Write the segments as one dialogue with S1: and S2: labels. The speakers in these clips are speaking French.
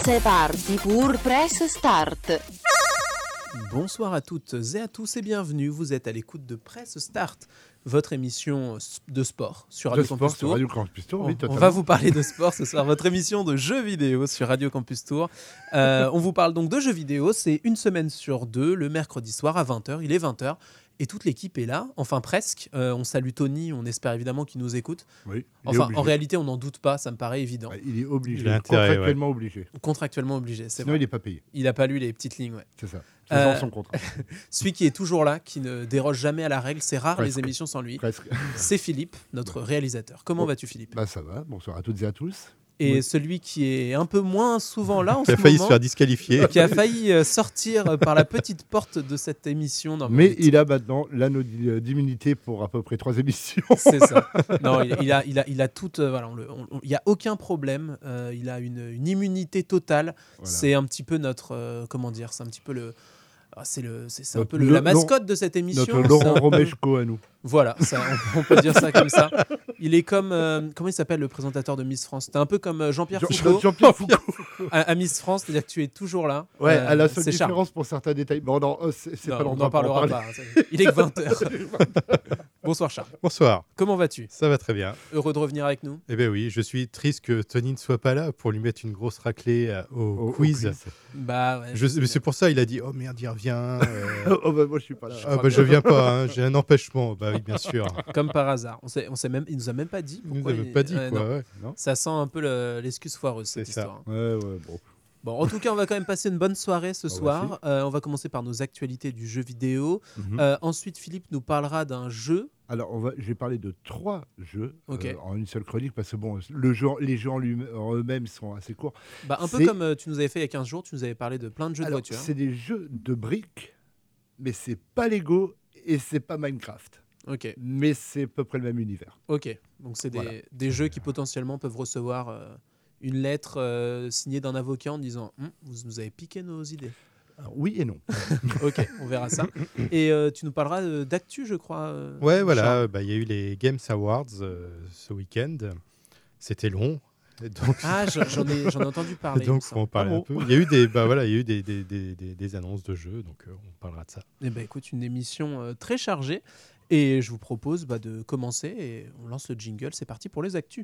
S1: C'est parti pour Press Start.
S2: Bonsoir à toutes et à tous et bienvenue. Vous êtes à l'écoute de Press Start, votre émission de sport sur Radio Campus Tour. On va vous parler de sport ce soir, votre émission de jeux vidéo sur Radio Campus Tour. On vous parle donc de jeux vidéo, c'est une semaine sur deux, le mercredi soir à 20h, il est 20h. Et toute l'équipe est là, enfin presque. On salue Tony, on espère évidemment qu'il nous écoute.
S3: Oui,
S2: enfin, en réalité, on n'en doute pas, ça me paraît évident.
S3: Ouais, il est obligé,
S4: contractuellement
S3: obligé.
S2: Contractuellement obligé, c'est
S3: Sinon,
S2: vrai.
S3: il n'est pas payé.
S2: Il n'a pas lu les petites lignes, ouais.
S3: C'est ça. C'est dans son contrat.
S2: Celui qui est toujours là, qui ne déroge jamais à la règle, c'est rare
S3: Presque.
S2: les émissions sans lui.
S3: Presque.
S2: C'est Philippe, notre réalisateur. Comment vas-tu, Philippe ?
S3: Ça va, bonsoir à toutes et à tous.
S2: Et
S3: Oui.
S2: celui qui est un peu moins souvent là en
S4: Qui
S2: ce
S4: a failli
S2: moment,
S4: se faire disqualifier.
S2: qui a failli sortir par la petite porte de cette émission. Non,
S3: Mais il a maintenant l'anneau d'immunité pour à peu près 3 émissions.
S2: C'est ça. Non, il a toute. Voilà, il n'y a aucun problème. Il a une immunité totale.
S3: Voilà.
S2: C'est un petit peu notre. Comment dire ? C'est un petit peu le. C'est un peu la mascotte de cette émission.
S3: Notre Laurent Romeshko à nous.
S2: Voilà, ça, on peut dire ça comme ça. Il est comme comment il s'appelle le présentateur de Miss France ? T'es un peu comme Jean-Pierre Foucault
S3: Jean-Pierre Foucault.
S2: à Miss France, c'est-à-dire que tu es toujours là.
S3: Ouais, à la seule
S2: c'est
S3: différence
S2: charmant.
S3: pour certains détails. Bon, non, c'est
S2: Non,
S3: pas
S2: on
S3: l'endroit
S2: n'en
S3: pour en
S2: parlera
S3: parler.
S2: pas. Il est que 20h. Bonsoir Charles.
S4: Bonsoir,
S2: Comment vas-tu ?
S4: ça va très bien.
S2: Heureux de revenir avec nous.
S4: Eh bien oui, je suis triste que Tony ne soit pas là pour lui mettre une grosse raclée au quiz.
S2: Bah ouais.
S4: Mais c'est pour ça il a dit « Oh merde, il revient.
S3: Moi, je suis pas là.
S4: Je viens pas, hein, j'ai un empêchement. » Bah oui, bien sûr.
S2: Comme par hasard. On sait même, il nous a même pas dit.
S4: Il nous
S2: Pourquoi
S4: avait pas dit quoi.
S2: non.
S4: Ouais.
S3: Non.
S2: Ça sent un peu l'excuse foireuse cette
S4: C'est ça.
S2: histoire.
S3: Ouais, bon.
S2: Bon, en tout cas, on va quand même passer une bonne soirée ce soir.
S3: Voici.
S2: On va commencer par nos actualités du jeu vidéo.
S3: Mhm.
S2: Ensuite, Philippe nous parlera d'un jeu.
S3: Alors, je vais parler de 3 jeux
S2: Ok.
S3: en une seule chronique parce que bon, les jeux en eux-mêmes sont assez courts.
S2: Bah, un peu
S3: C'est-
S2: comme tu nous avais fait il y a 15 jours, tu nous avais parlé de plein de jeux de
S3: Alors,
S2: voiture.
S3: c'est des jeux de briques, mais c'est pas Lego et c'est pas Minecraft.
S2: Ok,
S3: Mais c'est à peu près le même univers.
S2: ok. Donc, c'est
S3: Voilà.
S2: des jeux qui potentiellement peuvent recevoir une lettre signée d'un avocat en disant vous nous avez piqué nos idées.
S3: Alors, oui et non.
S2: Ok, on verra ça. Et tu nous parleras d'actu, je crois.
S4: Ouais, voilà,
S2: Charles.
S4: il y a eu les Games Awards ce week-end. C'était long. Et donc,
S2: Ah, j'en ai entendu parler.
S4: donc
S2: il
S4: faut
S2: me
S4: en parler
S2: semble.
S4: un peu. Il y a eu des annonces de jeux, donc on parlera de ça.
S2: Eh ben, écoute, une émission très chargée. Et je vous propose de commencer et on lance le jingle. C'est parti pour les actus.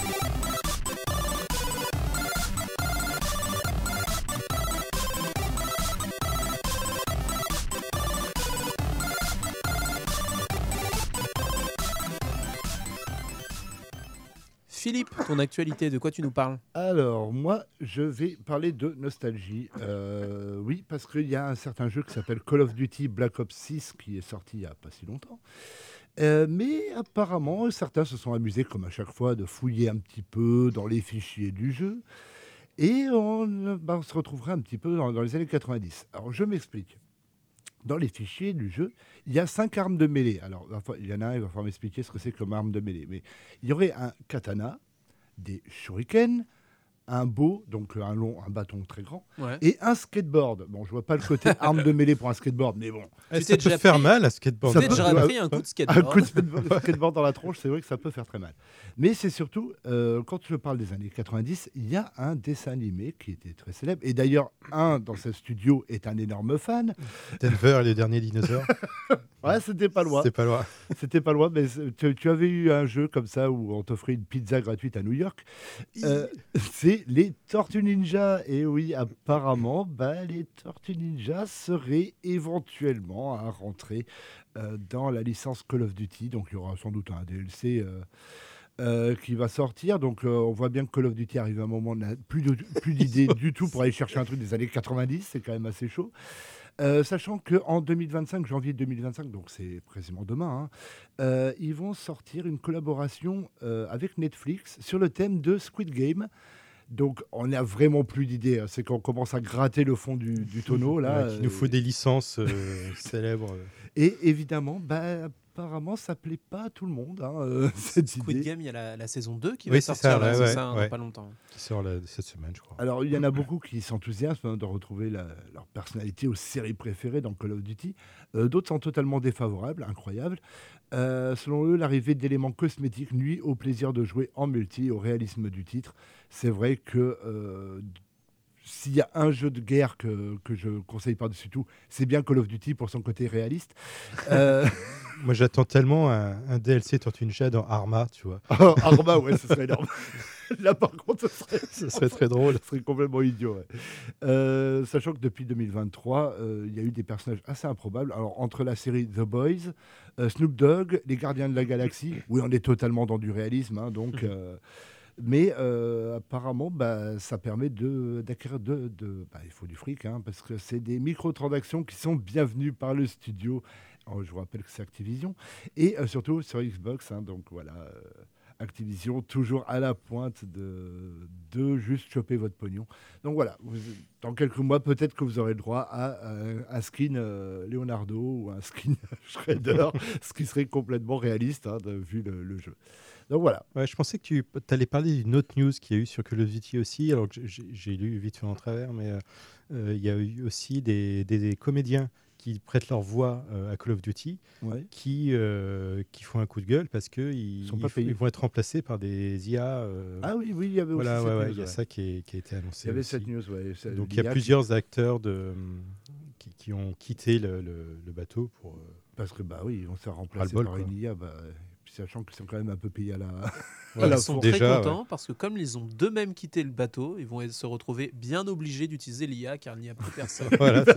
S2: Philippe, ton actualité, de quoi tu nous parles ?
S3: Alors, moi, je vais parler de nostalgie. Oui, parce qu'il y a un certain jeu qui s'appelle Call of Duty Black Ops 6 qui est sorti il n'y a pas si longtemps. Mais apparemment, certains se sont amusés, comme à chaque fois, de fouiller un petit peu dans les fichiers du jeu. Et on se retrouverait un petit peu dans les années 90. Alors, je m'explique. Dans les fichiers du jeu, il y a 5 armes de mêlée. Alors, il y en a un, il va falloir m'expliquer ce que c'est comme arme de mêlée. Mais il y aurait un katana, des shurikens, un bow, donc un bâton très grand,
S2: Ouais.
S3: et un skateboard. Bon, je vois pas le côté arme de mêlée pour un skateboard, mais bon,
S2: Tu
S4: Ça
S2: t'es
S4: peut
S2: déjà
S4: faire
S2: pris-
S4: mal à skateboard.
S2: Tu
S3: Ça
S2: t'es
S3: peut-
S2: déjà pris un coup de
S3: un
S2: skateboard.
S3: coup de skateboard dans la tronche, c'est vrai que ça peut faire très mal. Mais c'est surtout, quand je parle des années 90, il y a un dessin animé qui était très célèbre. Et d'ailleurs, dans ce studio est un énorme fan.
S4: Denver, les derniers dinosaures.
S3: Ouais, c'était pas loin.
S4: C'est pas loin.
S3: C'était pas loin, mais tu avais eu un jeu comme ça où on t'offrait une pizza gratuite à New York. C'est les Tortues Ninja. Et oui, apparemment, les Tortues Ninja seraient éventuellement à rentrer dans la licence Call of Duty. Donc il y aura sans doute un DLC qui va sortir. Donc on voit bien que Call of Duty arrive à un moment, on n'a plus d'idées du tout pour aller chercher un truc des années 90. C'est quand même assez chaud. Sachant qu'en 2025, janvier 2025, donc c'est précisément demain, ils vont sortir une collaboration avec Netflix sur le thème de Squid Game. Donc on n'a vraiment plus d'idées. C'est qu'on commence à gratter le fond du tonneau. Là,
S4: Il nous faut des licences célèbres.
S3: Et évidemment, apparemment, ça plaît pas à tout le monde, cette
S2: Squid
S3: idée.
S2: Game, il y a la saison 2 qui
S4: Oui,
S2: va
S4: c'est
S2: sortir
S4: ça,
S2: là,
S4: ouais,
S2: c'est ça,
S4: ouais.
S2: dans pas longtemps.
S4: Qui sort cette semaine, je crois.
S3: Alors, il y en a beaucoup qui s'enthousiasment de retrouver leur personnalité aux séries préférées dans Call of Duty. D'autres sont totalement défavorables, incroyables. Selon eux, l'arrivée d'éléments cosmétiques nuit au plaisir de jouer en multi, au réalisme du titre. C'est vrai que s'il y a un jeu de guerre que je conseille par-dessus tout, c'est bien Call of Duty pour son côté réaliste.
S4: Moi, j'attends tellement un DLC Tortue Ninja dans Arma, tu vois.
S3: Arma, ouais, ce serait énorme. Là, par contre,
S4: ce serait très drôle.
S3: Ce serait complètement idiot. Ouais. Sachant que depuis 2023, il y a eu des personnages assez improbables. Alors, entre la série The Boys, Snoop Dogg, Les Gardiens de la Galaxie, oui, on est totalement dans du réalisme, hein, donc... Mais apparemment, ça permet d'acquérir il faut du fric, hein, parce que c'est des microtransactions qui sont bienvenues par le studio. Alors, je vous rappelle que c'est Activision. Et surtout sur Xbox. Hein, donc voilà, Activision, toujours à la pointe de juste choper votre pognon. Donc voilà, dans quelques mois, peut-être que vous aurez le droit à un skin Leonardo ou un skin Shredder, ce qui serait complètement réaliste, hein, vu le jeu. Donc voilà.
S4: Ouais, je pensais que tu allais parler d'une autre news qu'il y a eu sur Call of Duty aussi, alors que j'ai lu vite fait en travers, mais il y a eu aussi des comédiens qui prêtent leur voix à Call of Duty, qui font un coup de gueule parce qu'ils vont être remplacés par des IA.
S3: Ah oui, il y avait aussi cette news.
S4: Il y a ça qui a été annoncé.
S3: Il y avait
S4: aussi.
S3: cette news,
S4: Donc il y a plusieurs acteurs qui ont quitté le bateau pour...
S3: Parce que ils vont se faire remplacer par une IA. Sachant qu'ils sont quand même un peu payés à la...
S2: Ils sont très contents parce que comme ils ont d'eux-mêmes quitté le bateau, ils vont se retrouver bien obligés d'utiliser l'IA car il n'y a plus personne.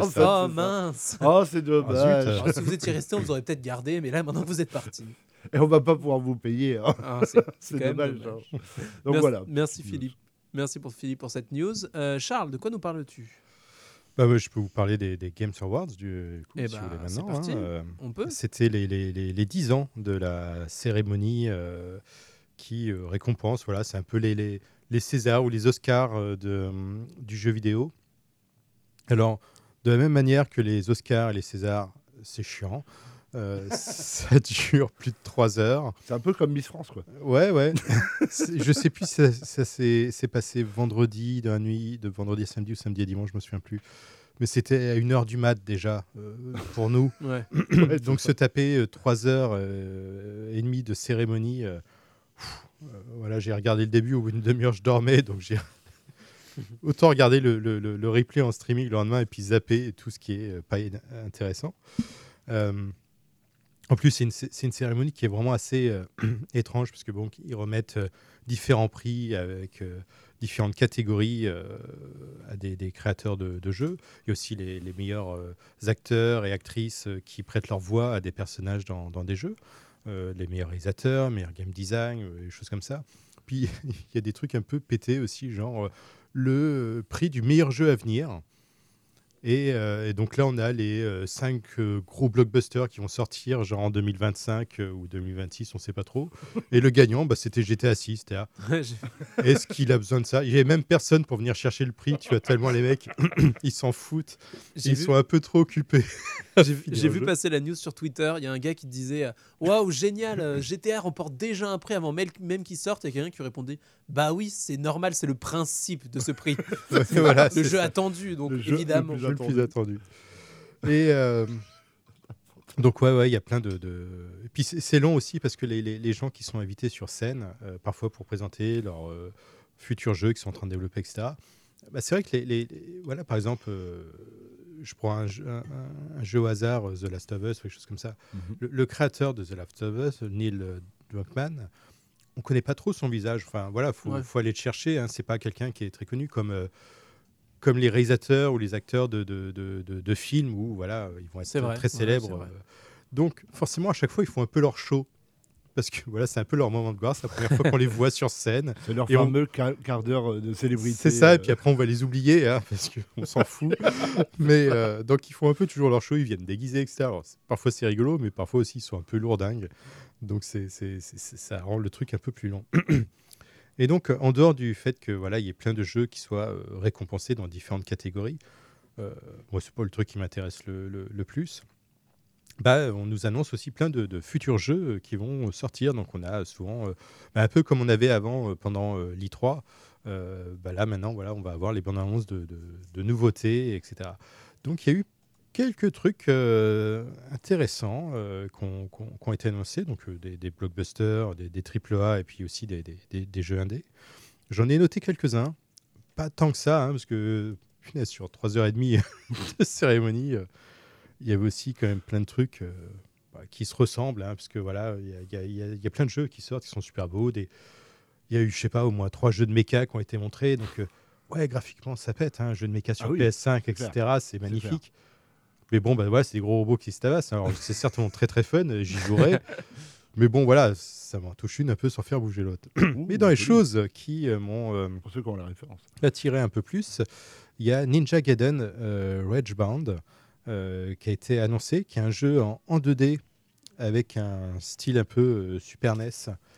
S2: Mince.
S3: Oh, c'est dommage.
S2: Alors, si vous étiez resté, on vous aurait peut-être gardé, mais là maintenant vous êtes partis.
S3: Et on va pas pouvoir vous payer. Hein. C'est dommage. Donc voilà.
S2: Merci Philippe. Merci Philippe pour cette news. Charles, de quoi nous parles-tu ?
S4: Je peux vous parler des Games Awards si vous voulez maintenant.
S2: C'est parti, on peut.
S4: C'était les 10 ans de la cérémonie qui récompense, c'est un peu les Césars ou les Oscars du jeu vidéo. Alors, de la même manière que les Oscars et les Césars, c'est chiant. Ça dure plus de 3 heures.
S3: C'est un peu comme Miss France, quoi.
S4: Ouais. Je sais plus si ça s'est passé vendredi, dans la nuit de vendredi à samedi ou samedi à dimanche, je me souviens plus. Mais c'était à 1h du mat déjà pour nous. Donc se taper 3 heures et demie de cérémonie. J'ai regardé le début, au bout d'une demi-heure je dormais, donc j'ai autant regarder le replay en streaming le lendemain et puis zapper tout ce qui est pas intéressant. En plus, c'est une cérémonie qui est vraiment assez étrange parce que ils remettent différents prix avec différentes catégories à des créateurs de jeux. Il y a aussi les meilleurs acteurs et actrices qui prêtent leur voix à des personnages dans des jeux. Les meilleurs réalisateurs, meilleurs game design, des choses comme ça. Puis il y a des trucs un peu pétés aussi, genre le prix du meilleur jeu à venir. Et donc là, on a les 5 gros blockbusters qui vont sortir, genre en 2025 ou 2026, on ne sait pas trop. Et le gagnant, c'était GTA 6. Est-ce qu'il a besoin de ça ? Il n'y avait même personne pour venir chercher le prix. Tu vois, tellement les mecs, ils s'en foutent. Ils sont un peu trop occupés.
S2: J'ai vu passer la news sur Twitter. Il y a un gars qui disait « Waouh, génial, GTA remporte déjà un prix avant même qu'il sorte. » Et quelqu'un qui répondait « Bah oui, c'est normal, c'est le principe de ce prix. » Le jeu attendu, donc évidemment.
S4: Le plus attendu. Et donc il y a plein de... Et puis c'est long aussi parce que les gens qui sont invités sur scène, parfois pour présenter leurs futurs jeux qu'ils sont en train de développer, etc. C'est vrai que par exemple, je prends un jeu au hasard, The Last of Us, ou quelque chose comme ça. Le créateur de The Last of Us, Neil Druckmann, on connaît pas trop son visage. Enfin faut aller le chercher. Hein. C'est pas quelqu'un qui est très connu comme les réalisateurs ou les acteurs de films où ils vont être très célèbres. Donc forcément à chaque fois ils font un peu leur show parce que c'est un peu leur moment de gloire, c'est la première fois qu'on les voit sur scène.
S3: C'est leur fameux quart d'heure de célébrité.
S4: C'est ça, et puis après on va les oublier parce qu'on s'en fout. Mais donc ils font un peu toujours leur show, ils viennent déguisés, etc. Alors, parfois c'est rigolo, mais parfois aussi ils sont un peu lourdingues. Donc ça rend le truc un peu plus long. Et donc, en dehors du fait que il y ait plein de jeux qui soient récompensés dans différentes catégories, moi c'est pas le truc qui m'intéresse le plus. On nous annonce aussi plein de futurs jeux qui vont sortir. Donc on a souvent un peu comme on avait avant pendant l'E3. Là maintenant on va avoir les bandes annonces de nouveautés, etc. Donc il y a eu quelques trucs intéressants qui ont été annoncés, donc des blockbusters, des AAA et puis aussi des jeux indés. J'en ai noté quelques-uns, pas tant que ça, parce que punaise, sur 3h30 de cérémonie, il y avait aussi quand même plein de trucs qui se ressemblent, hein, parce que voilà, il y a plein de jeux qui sortent, qui sont super beaux. Il y a eu, je sais pas, au moins 3 jeux de méca qui ont été montrés. Donc, ouais, graphiquement, ça pète. Un jeu de méca sur PS5, etc. C'est magnifique. Mais bon, bah, voilà, c'est des gros robots qui se tabassent. Alors, c'est certainement très, très fun. J'y jouerai. Mais bon, voilà, ça m'en touche une un peu sans faire bouger l'autre. Mais dans les choses qui m'ont
S3: pour ceux qui ont la référence,
S4: attiré un peu plus, il y a Ninja Gaiden Ragebound qui a été annoncé, qui est un jeu en 2D avec un style un peu Super NES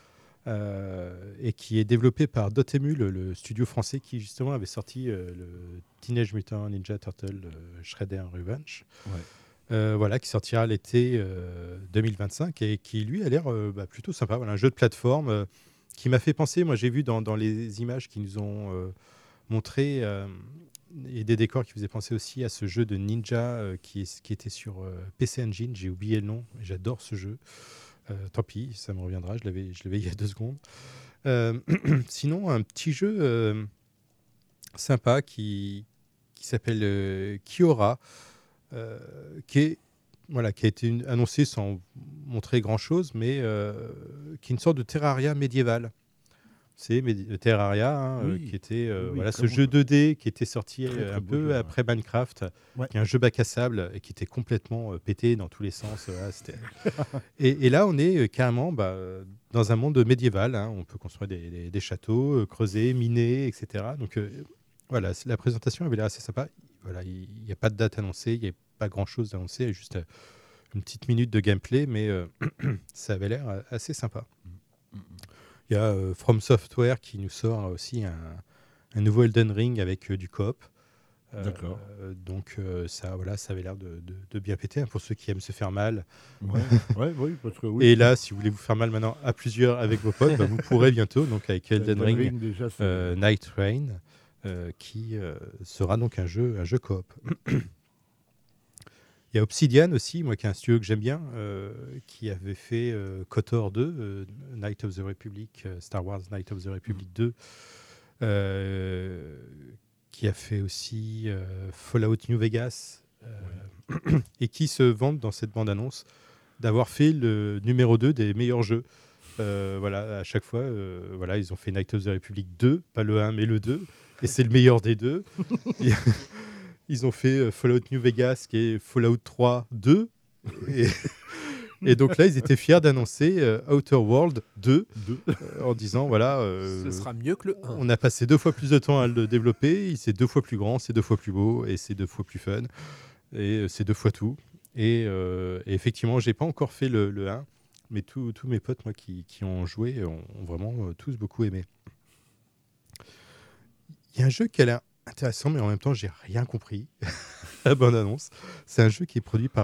S4: et qui est développé par Dotemu, le studio français qui justement avait sorti le Teenage Mutant Ninja Turtle Shredder Revenge. Voilà, qui sortira l'été 2025 et qui lui a l'air plutôt sympa. Voilà, un jeu de plateforme qui m'a fait penser, moi j'ai vu dans les images qui nous ont montré et des décors qui faisaient penser aussi à ce jeu de ninja qui était sur PC Engine, j'ai oublié le nom, j'adore ce jeu. Tant pis, ça me reviendra, je l'avais il y a 2 secondes. Sinon, un petit jeu sympa qui s'appelle Kiora, qui a été annoncé sans montrer grand-chose, mais qui est une sorte de Terraria médiéval. C'est Terraria, qui était ce jeu 2D qui était sorti un peu après Minecraft, qui est un jeu bac à sable et qui était complètement pété dans tous les sens. Et là, on est carrément dans un monde médiéval. Hein. On peut construire des châteaux, creuser, miner, etc. Donc voilà, la présentation avait l'air assez sympa. Voilà, il n'y a pas de date annoncée, il n'y a pas grand-chose annoncé, juste une petite minute de gameplay, mais ça avait l'air assez sympa. Il y a From Software qui nous sort aussi un nouveau Elden Ring avec du coop.
S3: D'accord.
S4: Donc ça avait l'air de bien péter, hein, pour ceux qui aiment se faire mal.
S3: Oui, parce que oui.
S4: Et là, si vous voulez vous faire mal maintenant à plusieurs avec vos potes, vous pourrez bientôt, donc avec Elden Ring déjà, Night Rain. Qui sera donc un jeu coop. Il y a Obsidian aussi, moi qui est un studio que j'aime bien, qui avait fait KOTOR 2, Knights of the Republic, Star Wars Knights of the Republic 2, qui a fait aussi Fallout New Vegas, et qui se vantent dans cette bande-annonce d'avoir fait le numéro 2 des meilleurs jeux. À chaque fois, ils ont fait Knights of the Republic 2, pas le 1 mais le 2, et c'est le meilleur des deux. Ils ont fait Fallout New Vegas, qui est Fallout 3 2, et donc là, ils étaient fiers d'annoncer Outer World 2, en disant,
S2: ce sera mieux que le 1.
S4: On a passé 2 fois plus de temps à le développer, c'est 2 fois plus grand, c'est 2 fois plus beau, et c'est 2 fois plus fun, et c'est 2 fois tout. Et effectivement, j'ai pas encore fait le 1, mais tous mes potes moi, qui ont joué ont vraiment tous beaucoup aimé. Il y a un jeu qui a l'air intéressant, mais en même temps, j'ai rien compris. La bonne annonce. C'est un jeu qui est produit par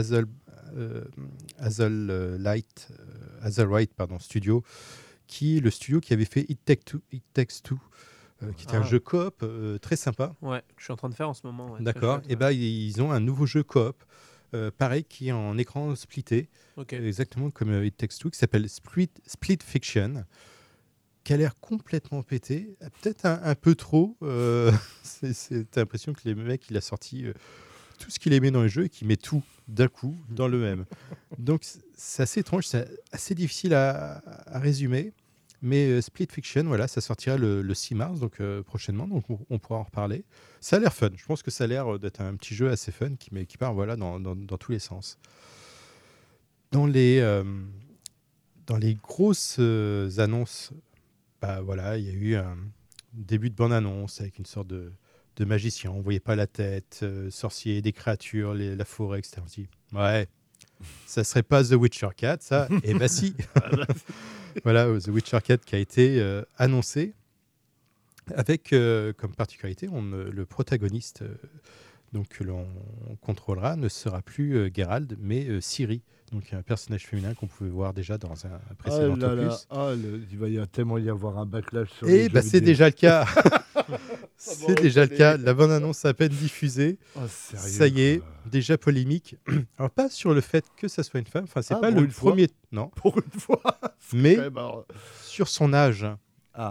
S4: Azulrite Studio, qui est le studio qui avait fait It Takes Two, qui était un jeu coop très sympa.
S2: Ouais, je suis en train de faire en ce moment. Ouais,
S4: d'accord. Et ils ont un nouveau jeu coop. Pareil, qui est en écran splitté, exactement comme It Takes Two, qui s'appelle Split Fiction, qui a l'air complètement pété, peut-être un peu trop. C'est l'impression que les mecs, il a sorti tout ce qu'il aimait dans les jeux et qu'il met tout d'un coup dans le même. Donc c'est assez étrange, c'est assez difficile à résumer. Mais Split Fiction, ça sortira le 6 mars, donc prochainement, donc on pourra en reparler. Ça a l'air fun, je pense que ça a l'air d'être un petit jeu assez fun qui part dans tous les sens. Dans les grosses annonces, il y a eu un début de bande-annonce avec une sorte de magicien, on ne voyait pas la tête, sorcier, des créatures, la forêt, etc. On se dit, ça serait pas The Witcher 4, ça? Eh ben si. Voilà, The Witcher 4 qui a été annoncé avec comme particularité, le protagoniste que l'on contrôlera ne sera plus Geralt, mais Ciri, donc un personnage féminin qu'on pouvait voir déjà dans un précédent opus.
S3: Il va tellement y avoir un backlash sur
S4: les jeux c'est déjà le cas. C'est déjà le cas. La bande-annonce à peine diffusée.
S3: Sérieux,
S4: ça y est, déjà polémique. Alors pas sur le fait que ça soit une femme. Enfin, c'est pas le premier. Non.
S3: Pour une fois.
S4: Mais sur son âge.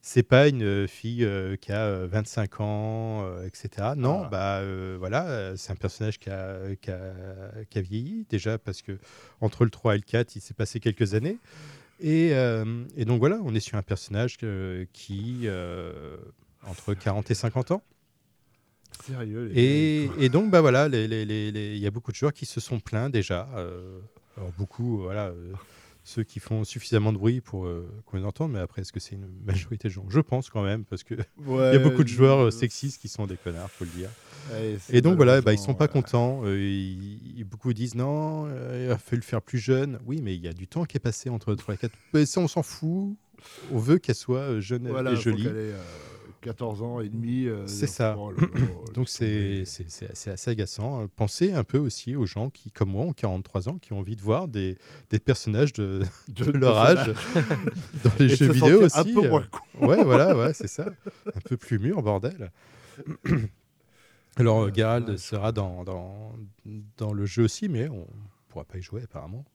S4: C'est pas une fille qui a 25 ans, etc. Non, voilà, c'est un personnage qui a vieilli déjà parce que entre le 3 et le 4, il s'est passé quelques années. Et donc voilà, on est sur un personnage qui entre 40 et 50 ans.
S3: Sérieux.
S4: Et donc voilà, il y a beaucoup de joueurs qui se sont plaints déjà. Alors beaucoup, voilà. Ceux qui font suffisamment de bruit pour qu'on les entende, mais après, est-ce que c'est une majorité de gens ? Je pense quand même, parce qu'il y a beaucoup de joueurs sexistes qui sont des connards, il faut le dire. Et donc voilà, ils ne sont pas contents. Beaucoup disent non, il a fallu le faire plus jeune. Oui, mais il y a du temps qui est passé entre 3 et 4. Mais ça, on s'en fout. On veut qu'elle soit jeune et jolie.
S3: 14 ans et demi.
S4: C'est ça. Donc c'est assez agaçant. Pensez un peu aussi aux gens qui, comme moi, ont 43 ans, qui ont envie de voir des personnages de leur âge dans les jeux vidéo aussi.
S3: Un peu moins con.
S4: Ouais, c'est ça. Un peu plus mûr, bordel. Alors, Geralt sera dans le jeu aussi, mais on ne pourra pas y jouer apparemment.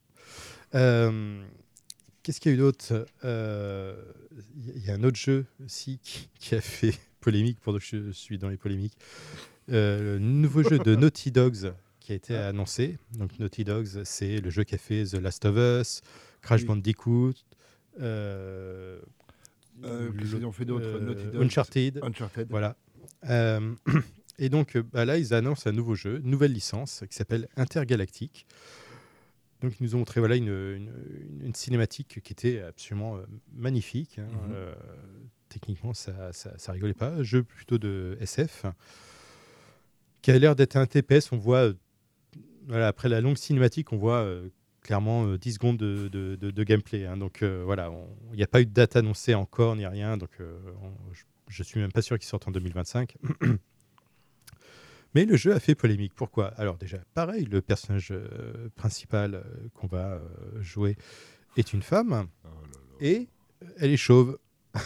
S4: Qu'est-ce qu'il y a eu d'autre ? Il y a un autre jeu aussi qui a fait polémique, pendant que je suis dans les polémiques. Le nouveau jeu de Naughty Dogs qui a été annoncé. Donc Naughty Dogs, c'est le jeu qui a fait The Last of Us, Crash Bandicoot,
S3: qu'est-ce qu'ils ont fait d'autre ? Naughty Dogs,
S4: Uncharted. Voilà. Et donc là, ils annoncent un nouveau jeu, une nouvelle licence qui s'appelle Intergalactic. Donc, ils nous ont montré une cinématique qui était absolument magnifique. Techniquement, ça rigolait pas. Jeu plutôt de SF qui a l'air d'être un TPS. On voit, après la longue cinématique, on voit clairement 10 secondes de gameplay. Donc, voilà, il n'y a pas eu de date annoncée encore ni rien. Donc, je suis même pas sûr qu'il sorte en 2025. Mais le jeu a fait polémique. Pourquoi ? Alors déjà, pareil, le personnage principal qu'on va jouer est une femme et elle est chauve.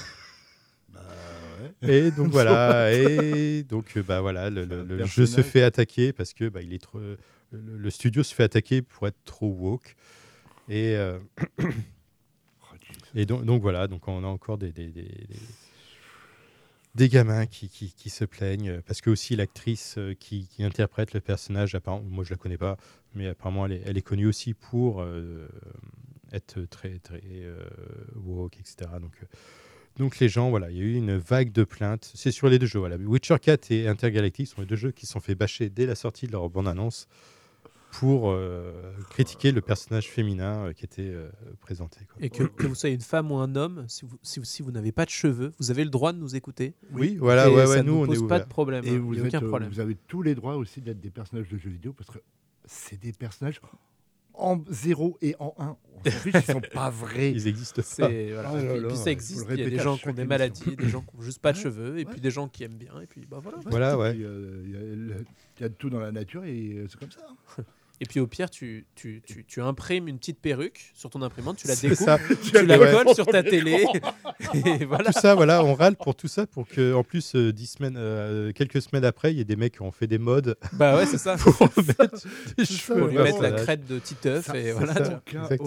S4: Et donc voilà, le jeu se fait attaquer parce que il est trop, le studio se fait attaquer pour être trop woke. Et donc voilà, donc on a encore des gamins qui se plaignent parce que aussi l'actrice qui interprète le personnage, apparemment, moi je la connais pas, mais apparemment elle est connue aussi pour être très très woke, etc. Donc les gens, voilà, il y a eu une vague de plaintes. C'est sur les deux jeux. Voilà. Witcher 4 et Intergalactic sont les deux jeux qui se sont fait bâcher dès la sortie de leur bande-annonce pour critiquer le personnage féminin qui était présenté. Quoi.
S2: Et que vous soyez une femme ou un homme, si vous n'avez pas de cheveux, vous avez le droit de nous écouter.
S4: Oui, voilà,
S2: ça
S4: nous
S2: ne
S4: on
S2: pose
S4: est
S2: pas de problème.
S3: Et
S2: aucun problème.
S3: Vous avez tous les droits aussi d'être des personnages de jeux vidéo parce que c'est des personnages en 0 et en 1. On s'en fiche, ils sont pas vrais.
S4: Ils existent pas.
S2: Et puis ça existe. Il y a des gens qui ont des maladies, des gens qui n'ont juste pas de cheveux, et puis des gens qui aiment bien. Et puis voilà.
S3: Il y a de tout dans la nature et c'est comme ça.
S2: Et puis au pire, tu imprimes une petite perruque sur ton imprimante, tu la découpes,
S3: tu
S2: la colles sur ta télé. Et voilà.
S4: Tout ça, voilà, on râle pour tout ça pour que, en plus, quelques semaines après, il y ait des mecs qui ont fait des mods.
S2: Bah ouais, c'est ça.
S4: Pour mettre des cheveux.
S2: Pour lui mettre la crête de Titeuf. Et voilà.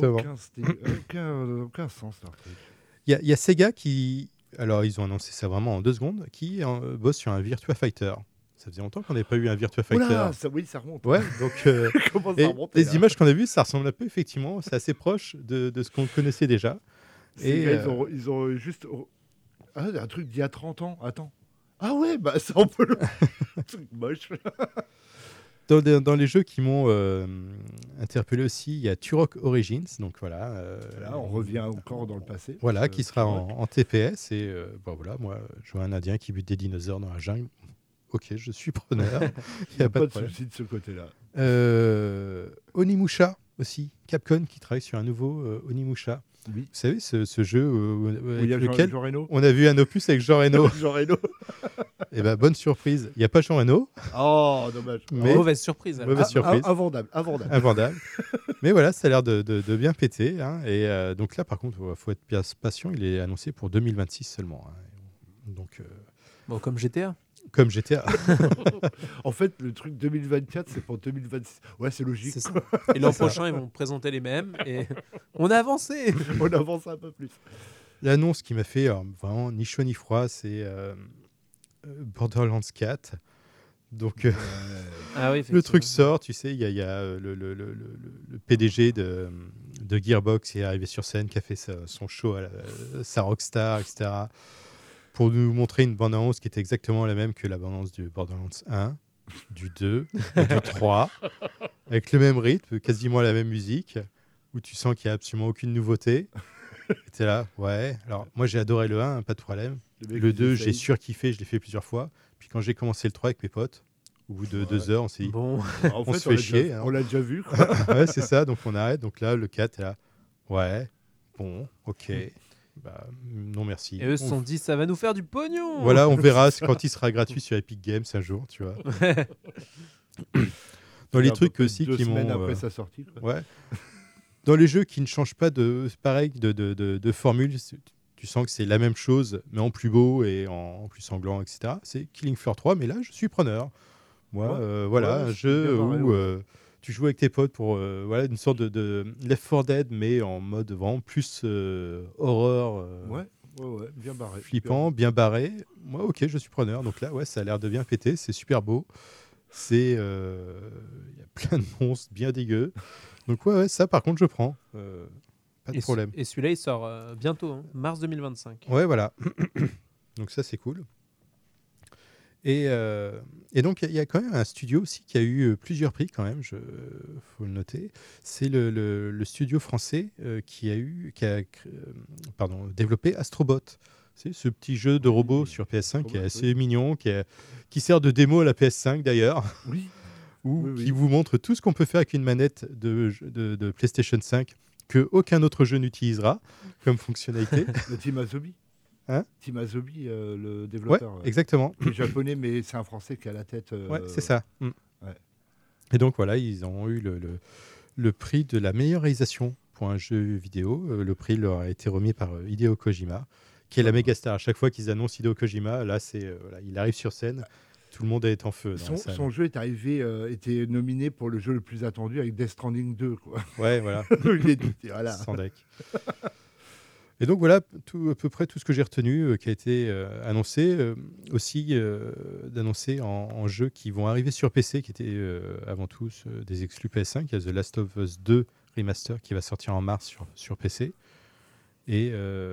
S3: Aucun sens.
S4: Il y a Sega qui, alors ils ont annoncé ça vraiment en 2 secondes, qui bosse sur un Virtua Fighter. Ça faisait longtemps qu'on n'avait pas eu un Virtua Fighter.
S3: Oula, ça remonte.
S4: Ouais, donc les images qu'on a vues, ça ressemble un peu, effectivement, c'est assez proche de ce qu'on connaissait déjà.
S3: Et ils ont juste un truc d'il y a 30 ans. Attends. Ah ouais, bah ça on peut le truc moche.
S4: Dans les jeux qui m'ont interpellé aussi, il y a Turok Origins, donc voilà.
S3: Là, on revient encore dans le passé.
S4: Voilà, qui sera en TPS et voilà, moi, je vois un Indien qui bute des dinosaures dans la jungle. Ok, je suis preneur.
S3: Il n'y a pas de souci de ce côté-là.
S4: Onimusha aussi, Capcom qui travaille sur un nouveau Onimusha.
S3: Oui.
S4: Vous savez, ce jeu avec lequel
S3: Jean Reno.
S4: On a vu un opus avec Jean Reno.
S3: Jean Reno.
S4: Et ben bonne surprise. Il n'y a pas Jean Reno.
S3: Oh, dommage.
S2: Mais mauvaise surprise.
S3: Invendable.
S4: Mais voilà, ça a l'air de bien péter. Hein. Et donc là, par contre, il faut être patient. Il est annoncé pour 2026 seulement. Hein. Donc,
S2: comme GTA.
S4: Comme GTA.
S3: En fait, le truc 2024, c'est pour 2026. Ouais, c'est logique.
S2: C'est ça. Et l'an prochain, ils vont présenter les mêmes. Et on a avancé.
S3: On avance un peu plus.
S4: l'annonce qui m'a fait vraiment ni chaud ni froid, c'est Borderlands 4. Donc, le truc sort, tu sais, il y a le PDG de Gearbox qui est arrivé sur scène, qui a fait son show, sa Rockstar, etc., pour nous montrer une bande-annonce qui était exactement la même que la bande-annonce du Borderlands 1, du 2, du 3, avec le même rythme, quasiment la même musique, où tu sens qu'il n'y a absolument aucune nouveauté. Tu es là, ouais. Alors, moi, j'ai adoré le 1, pas de problème. Le 2, j'ai surkiffé, je l'ai fait plusieurs fois. Puis quand j'ai commencé le 3 avec mes potes, au bout de 2 heures, on s'est dit, on se fait chier.
S3: On l'a déjà vu, quoi.
S4: Ouais, c'est ça, donc on arrête. Donc là, le 4 est là, ouais, bon, ok, bah, non merci.
S2: Et eux se sont dit, ça va nous faire du pognon.
S4: Voilà, on verra quand il sera gratuit sur Epic Games un jour, tu vois. Dans les trucs aussi qui m'ont... 2
S3: semaines après sa sortie, quoi.
S4: Ouais. Dans les jeux qui ne changent pas de formule, tu sens que c'est la même chose, mais en plus beau et en plus sanglant, etc. C'est Killing Floor 3, mais là, je suis preneur. Moi, un jeu où tu joues avec tes potes pour une sorte de Left 4 Dead, mais en mode vraiment plus horreur.
S3: Bien barré.
S4: Flippant, bien barré. Moi, ok, je suis preneur. Donc là, ça a l'air de bien péter. C'est super beau. Il y a plein de monstres bien dégueux. Donc ça, par contre, je prends. Pas de problème.
S2: Et celui-là, il sort bientôt, mars 2025.
S4: Ouais, voilà. Donc ça, c'est cool. Et donc, il y a quand même un studio aussi qui a eu plusieurs prix quand même, faut le noter. C'est le studio français qui a développé Astrobot. C'est ce petit jeu de robot sur PS5 qui est assez mignon, qui sert de démo à la PS5 d'ailleurs.
S3: Oui.
S4: Qui vous montre tout ce qu'on peut faire avec une manette de PlayStation 5 que aucun autre jeu n'utilisera comme fonctionnalité.
S3: Le Team Asobi. Team Asobi, le développeur.
S4: Ouais, exactement.
S3: Il est japonais, mais c'est un Français qui a la tête.
S4: Ouais, c'est ça.
S3: Ouais.
S4: Et donc voilà, ils ont eu le prix de la meilleure réalisation pour un jeu vidéo. Le prix leur a été remis par Hideo Kojima, qui est la méga star. À chaque fois qu'ils annoncent Hideo Kojima, là, il arrive sur scène. Tout le monde est en feu.
S3: Son jeu était nominé pour le jeu le plus attendu avec Death Stranding 2. Quoi.
S4: Ouais, voilà.
S3: Voilà.
S4: Sans deck. Et donc voilà, à peu près tout ce que j'ai retenu qui a été annoncé. Aussi d'annoncer en jeux qui vont arriver sur PC, qui étaient avant tout des exclus PS5. Il y a The Last of Us 2 Remaster qui va sortir en mars sur PC. Et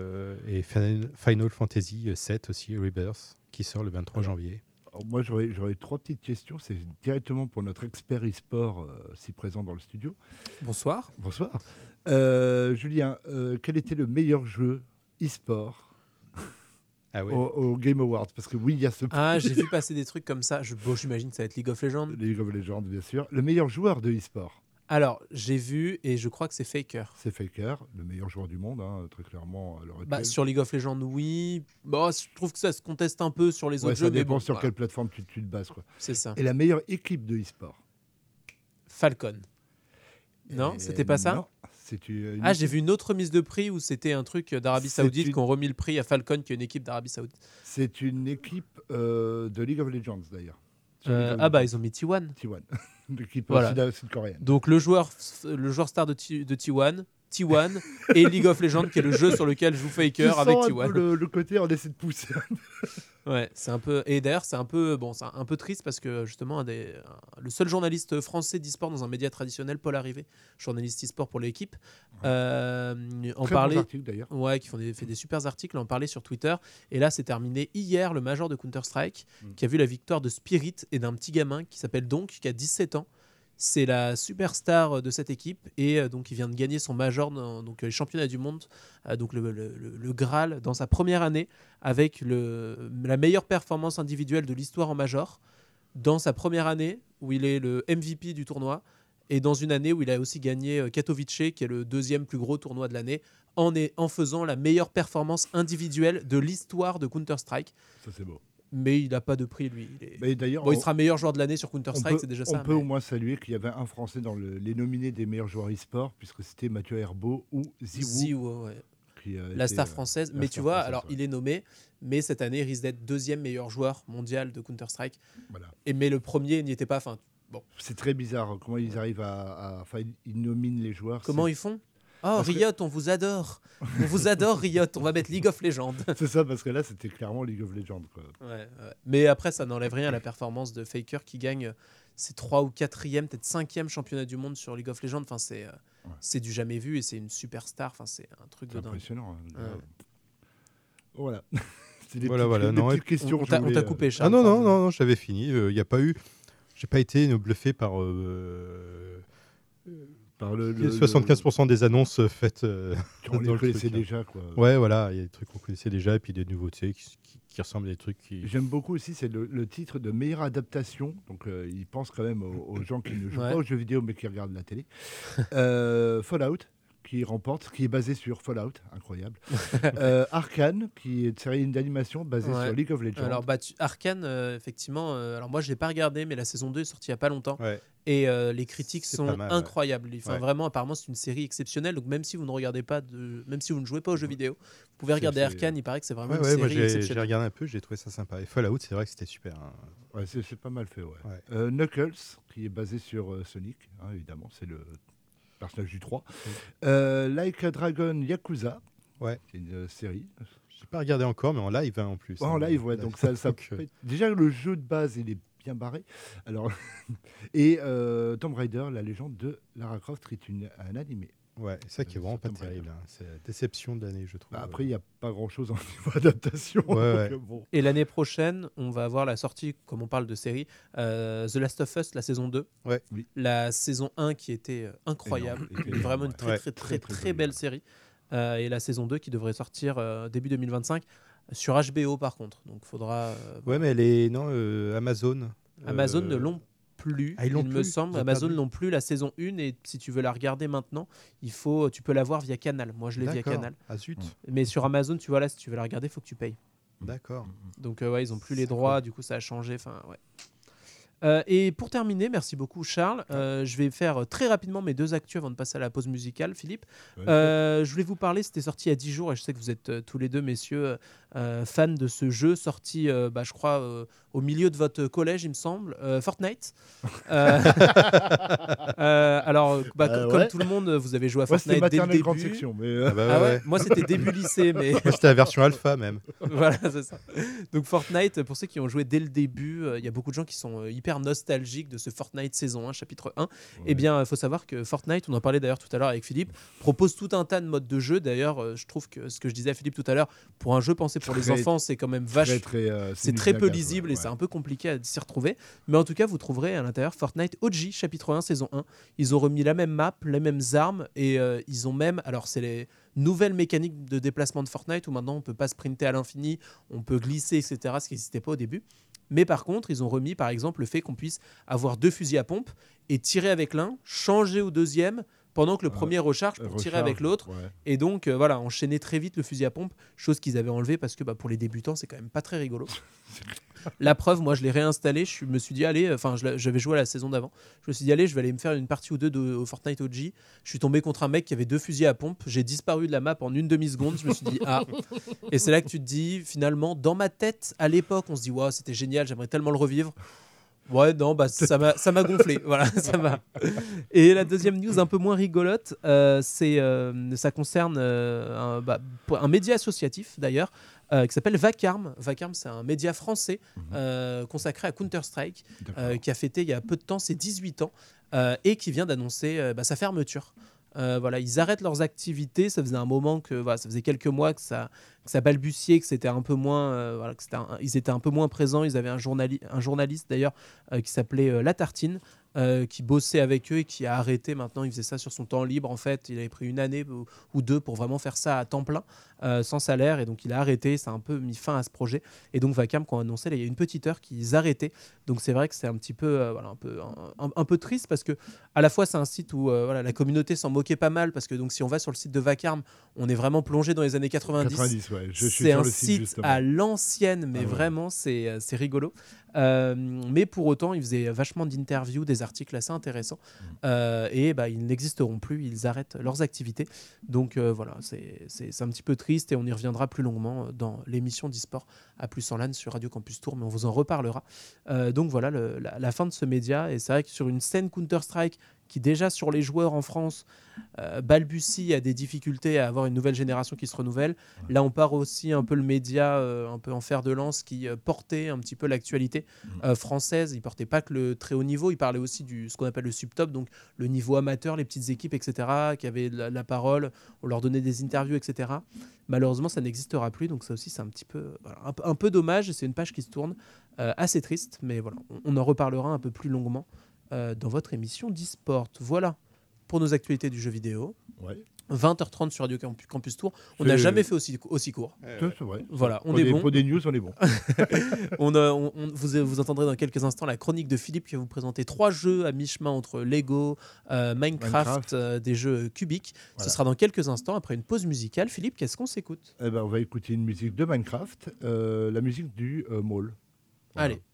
S4: Final Fantasy 7 aussi, Rebirth, qui sort le 23 janvier.
S3: Alors moi, j'aurais 3 petites questions. C'est directement pour notre expert e-sport, si présent dans le studio.
S2: Bonsoir.
S3: Bonsoir. Julien, quel était le meilleur jeu e-sport au Game Awards? Parce que oui, il y a ce...
S2: j'ai vu passer des trucs comme ça. J'imagine que ça va être League of Legends.
S3: League of Legends, bien sûr. Le meilleur joueur de e-sport?
S2: Alors, j'ai vu et je crois que c'est Faker.
S3: C'est Faker, le meilleur joueur du monde, très clairement. À l'heure actuelle.
S2: Sur League of Legends, oui. Je trouve que ça se conteste un peu sur les autres jeux.
S3: Ça dépend sur quelle plateforme tu te bases. Quoi.
S2: C'est ça.
S3: Et la meilleure équipe de e-sport?
S2: Falcon. Non, c'était pas ça?
S3: Non.
S2: J'ai vu une autre mise de prix où c'était un truc d'Arabie Saoudite qui ont remis le prix à Falcon, qui est une équipe d'Arabie Saoudite.
S3: C'est une équipe de League of Legends, d'ailleurs.
S2: Ils ont mis T1.
S3: L'équipe sud-coréenne.
S2: Donc le joueur star de T1 et League of Legends, qui est le jeu sur lequel joue Faker avec T1.
S3: Le côté, on essaie de pousser.
S2: Ouais, c'est un peu. Et d'ailleurs, c'est un peu triste parce que justement, le seul journaliste français d'e-sport dans un média traditionnel, Paul Arrivé, journaliste e-sport pour l'équipe, en parlait.
S3: Bons articles, d'ailleurs.
S2: Ouais, qui fait des super articles, en parlait sur Twitter. Et là, c'est terminé hier le major de Counter-Strike, qui a vu la victoire de Spirit et d'un petit gamin qui s'appelle Donk, qui a 17 ans. C'est la superstar de cette équipe et donc il vient de gagner son major dans les championnats du monde, donc le Graal dans sa première année avec la meilleure performance individuelle de l'histoire en major, dans sa première année où il est le MVP du tournoi et dans une année où il a aussi gagné Katowice, qui est le 2e plus gros tournoi de l'année, en faisant la meilleure performance individuelle de l'histoire de Counter-Strike.
S3: Ça, c'est beau.
S2: Mais il n'a pas de prix, lui.
S3: D'ailleurs,
S2: il sera meilleur joueur de l'année sur Counter-Strike, c'est déjà ça.
S3: On peut au moins saluer qu'il y avait un Français dans les nominés des meilleurs joueurs e-sport, puisque c'était Mathieu Herbeau ou
S2: Ziwo. La star française. Mais tu vois, alors il est nommé, mais cette année, il risque d'être 2e meilleur joueur mondial de Counter-Strike.
S3: Voilà.
S2: Mais le premier n'y était pas.
S3: C'est très bizarre comment ils arrivent ils nominent les joueurs.
S2: Comment ils font? Oh, Riot, on vous adore. On vous adore, Riot. On va mettre League of Legends.
S3: C'est ça, parce que là, c'était clairement League of Legends. Quoi.
S2: Ouais. Mais après, ça n'enlève rien à la performance de Faker qui gagne ses 3 ou 4e, peut-être 5e championnat du monde sur League of Legends. Enfin, c'est du jamais vu et c'est une superstar. Enfin, c'est un truc de dingue.
S3: Impressionnant. Voilà.
S4: C'est des petites
S3: questions.
S2: On t'a coupé, Charles.
S4: Ah non, j'avais fini. Il n'y a pas eu... J'ai pas été bluffé par...
S3: Par
S4: 75% des annonces faites.
S3: On les connaissait déjà, quoi.
S4: Ouais, voilà, il y a des trucs qu'on connaissait déjà et puis des nouveautés qui ressemblent à des trucs qui.
S3: J'aime beaucoup aussi, c'est le titre de meilleure adaptation. Donc, il pense quand même aux gens qui ne jouent pas aux jeux vidéo mais qui regardent la télé. Fallout, qui remporte, qui est basé sur Fallout, incroyable. Arcane, qui est une série d'animation basée sur League of Legends.
S2: Alors, Arcane, effectivement, alors moi je l'ai pas regardé, mais la saison 2 est sortie il y a pas longtemps.
S4: Ouais.
S2: Et les critiques sont incroyables. Enfin, vraiment, apparemment, c'est une série exceptionnelle. Donc, même si vous ne regardez pas, même si vous ne jouez pas aux jeux vidéo, vous pouvez regarder Arcane. Il paraît que c'est vraiment une série exceptionnelle.
S4: J'ai regardé un peu, j'ai trouvé ça sympa. Et Fallout, c'est vrai que c'était super. Hein.
S3: Ouais, c'est pas mal fait. Ouais. Knuckles, qui est basé sur Sonic, hein, évidemment, c'est le personnage du 3. Like a Dragon Yakuza, c'est une série.
S4: Je n'ai pas regardé encore, mais en live en plus.
S3: En live, ouais. Donc ça déjà, le jeu de base, il est bien barré. Alors, et Tomb Raider, la légende de Lara Croft, est un animé.
S4: Ouais, c'est ça qui est vraiment pas terrible. Hein. C'est la déception de l'année, je trouve.
S3: Après, il n'y a pas grand-chose en niveau adaptation.
S4: Ouais.
S3: Donc, bon.
S2: Et l'année prochaine, on va avoir la sortie, comme on parle de série, The Last of Us, la saison 2.
S4: Ouais.
S3: Oui.
S2: La saison 1 qui était incroyable. Vraiment une très belle série. Et la saison 2 qui devrait sortir début 2025 sur HBO par contre. Donc faudra.
S4: Ouais, mais elle est Amazon.
S2: Amazon ne l'ont plus,
S4: il
S2: me semble. Amazon n'ont plus la saison 1 et si tu veux la regarder maintenant, tu peux la voir via Canal. Moi, je l'ai via Canal.
S4: Ah zut.
S2: Mais sur Amazon, tu vois là, si tu veux la regarder, il faut que tu payes.
S4: D'accord.
S2: Donc ils n'ont plus les droits. Du coup, ça a changé. Enfin, ouais. Et pour terminer, merci beaucoup Charles. Je vais faire très rapidement mes 2 actus avant de passer à la pause musicale, Philippe. Je voulais vous parler, c'était sorti il y a 10 jours et je sais que vous êtes tous les deux, messieurs, fans de ce jeu sorti, je crois, au milieu de votre collège, il me semble, Fortnite. Alors, comme tout le monde, vous avez joué à Fortnite dès le début.
S3: Grande section, mais
S2: Moi, c'était début lycée, mais
S4: c'était la version alpha même.
S2: Voilà, c'est ça. Donc Fortnite, pour ceux qui ont joué dès le début, il y a beaucoup de gens qui sont hyper nostalgiques de ce Fortnite saison 1, chapitre 1. Eh bien, il faut savoir que Fortnite, on en parlait d'ailleurs tout à l'heure avec Philippe, propose tout un tas de modes de jeu. D'ailleurs, je trouve que ce que je disais à Philippe tout à l'heure, pour un jeu pensé pour les enfants, c'est quand même c'est très peu lisible et c'est un peu compliqué à s'y retrouver. Mais en tout cas, vous trouverez à l'intérieur Fortnite OG, chapitre 1, saison 1. Ils ont remis la même map, les mêmes armes et ils ont même... Alors, c'est les nouvelles mécaniques de déplacement de Fortnite où maintenant on peut pas sprinter à l'infini, on peut glisser, etc., ce qui n'existait pas au début. Mais par contre, ils ont remis par exemple le fait qu'on puisse avoir 2 fusils à pompe et tirer avec l'un, changer au deuxième pendant que le premier recharge pour tirer avec l'autre. Et donc enchaîner très vite le fusil à pompe, chose qu'ils avaient enlevé parce que pour les débutants, c'est quand même pas très rigolo. La preuve, moi je l'ai réinstallé, je me suis dit allez, j'avais joué à la saison d'avant, je me suis dit allez, je vais aller me faire une partie ou 2 de Fortnite OG. Je suis tombé contre un mec qui avait 2 fusils à pompe, j'ai disparu de la map en une demi-seconde, je me suis dit ah. Et c'est là que tu te dis finalement, dans ma tête à l'époque, on se dit waouh, c'était génial, j'aimerais tellement le revivre. Ouais, non, ça m'a gonflé. Voilà, ça m'a. Et la deuxième news un peu moins rigolote, ça concerne un média associatif d'ailleurs, qui s'appelle Vacarme. Vacarme, c'est un média français consacré à Counter-Strike, qui a fêté il y a peu de temps ses 18 ans et qui vient d'annoncer sa fermeture. Ils arrêtent leurs activités. Ça faisait un moment ça faisait quelques mois que ça balbutiait, que c'était un peu moins, ils étaient un peu moins présents. Ils avaient un journaliste d'ailleurs qui s'appelait La Tartine, qui bossait avec eux et qui a arrêté. Maintenant, il faisait ça sur son temps libre. En fait, il avait pris une année ou 2 pour vraiment faire ça à temps plein, sans salaire, et donc il a arrêté. Ça a un peu mis fin à ce projet. Et donc Vacarme, quand on a annoncé, il y a une petite heure qu'ils arrêtaient. Donc c'est vrai que c'est un petit peu, un peu triste parce que à la fois c'est un site où la communauté s'en moquait pas mal parce que donc si on va sur le site de Vacarme, on est vraiment plongé dans les années 90. C'est un site à l'ancienne, mais vraiment c'est rigolo. Mais pour autant, ils faisaient vachement d'interviews, des articles assez intéressants, et ils n'existeront plus, ils arrêtent leurs activités. Donc c'est un petit peu triste et on y reviendra plus longuement dans l'émission d'e-sport à plus en LAN sur Radio Campus Tours, mais on vous en reparlera. Donc voilà la fin de ce média, et c'est vrai que sur une scène Counter-Strike qui déjà sur les joueurs en France balbutie, a des difficultés à avoir une nouvelle génération qui se renouvelle. Là, on part aussi un peu le média, un peu en fer de lance, qui portait un petit peu l'actualité française. Il portait pas que le très haut niveau, il parlait aussi ce qu'on appelle le subtop, donc le niveau amateur, les petites équipes, etc., qui avaient la parole, on leur donnait des interviews, etc. Malheureusement, ça n'existera plus, donc ça aussi, c'est un petit peu, un peu dommage. C'est une page qui se tourne, assez triste, mais voilà, on en reparlera un peu plus longuement dans votre émission d'e-sport. Voilà pour nos actualités du jeu vidéo. 20h30 sur Radio Campus Tour. On n'a jamais fait aussi court.
S3: C'est vrai.
S2: Voilà, on est bon.
S3: Pour des news, on est bon.
S2: Vous entendrez dans quelques instants la chronique de Philippe qui va vous présenter 3 jeux à mi-chemin entre Lego, Minecraft. Des jeux cubiques. Voilà. Ce sera dans quelques instants après une pause musicale. Philippe, qu'est-ce qu'on s'écoute ?
S3: On va écouter une musique de Minecraft, la musique du Mall. Voilà.
S2: Allez.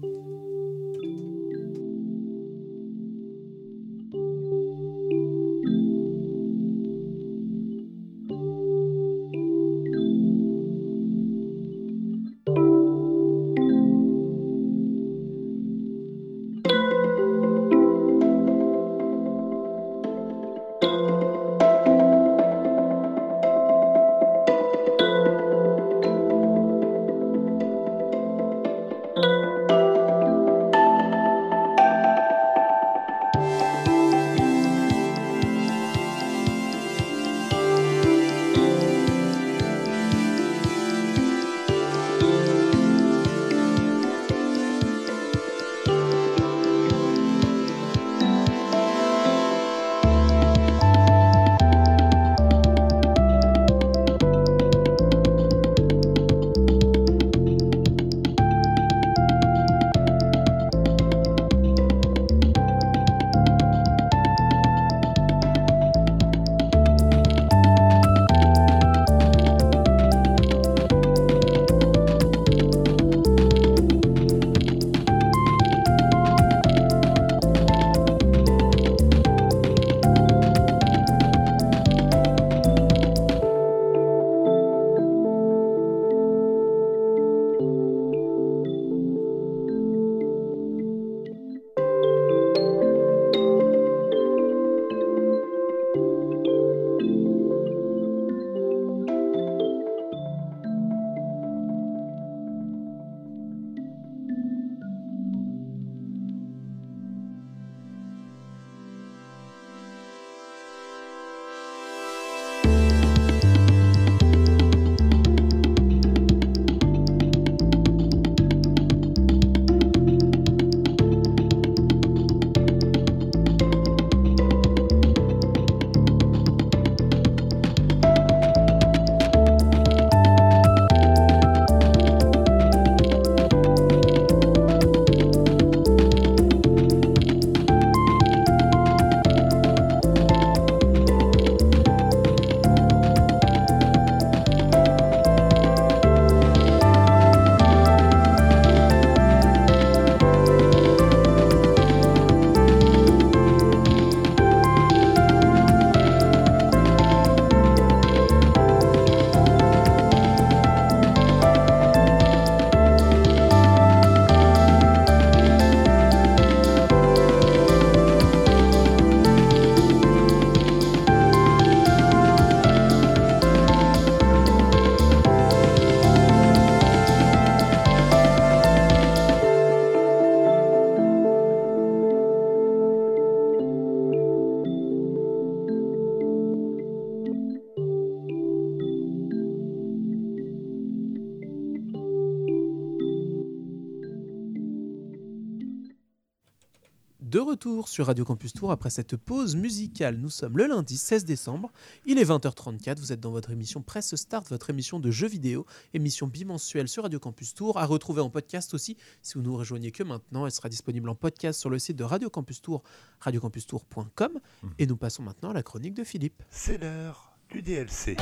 S2: De retour sur Radio Campus Tour après cette pause musicale. Nous sommes le lundi 16 décembre, il est 20h34, vous êtes dans votre émission Presse Start, votre émission de jeux vidéo, émission bimensuelle sur Radio Campus Tour, à retrouver en podcast aussi, si vous nous rejoignez que maintenant, elle sera disponible en podcast sur le site de Radio Campus Tour, radiocampustour.com, et nous passons maintenant à la chronique de Philippe.
S5: C'est l'heure du DLC.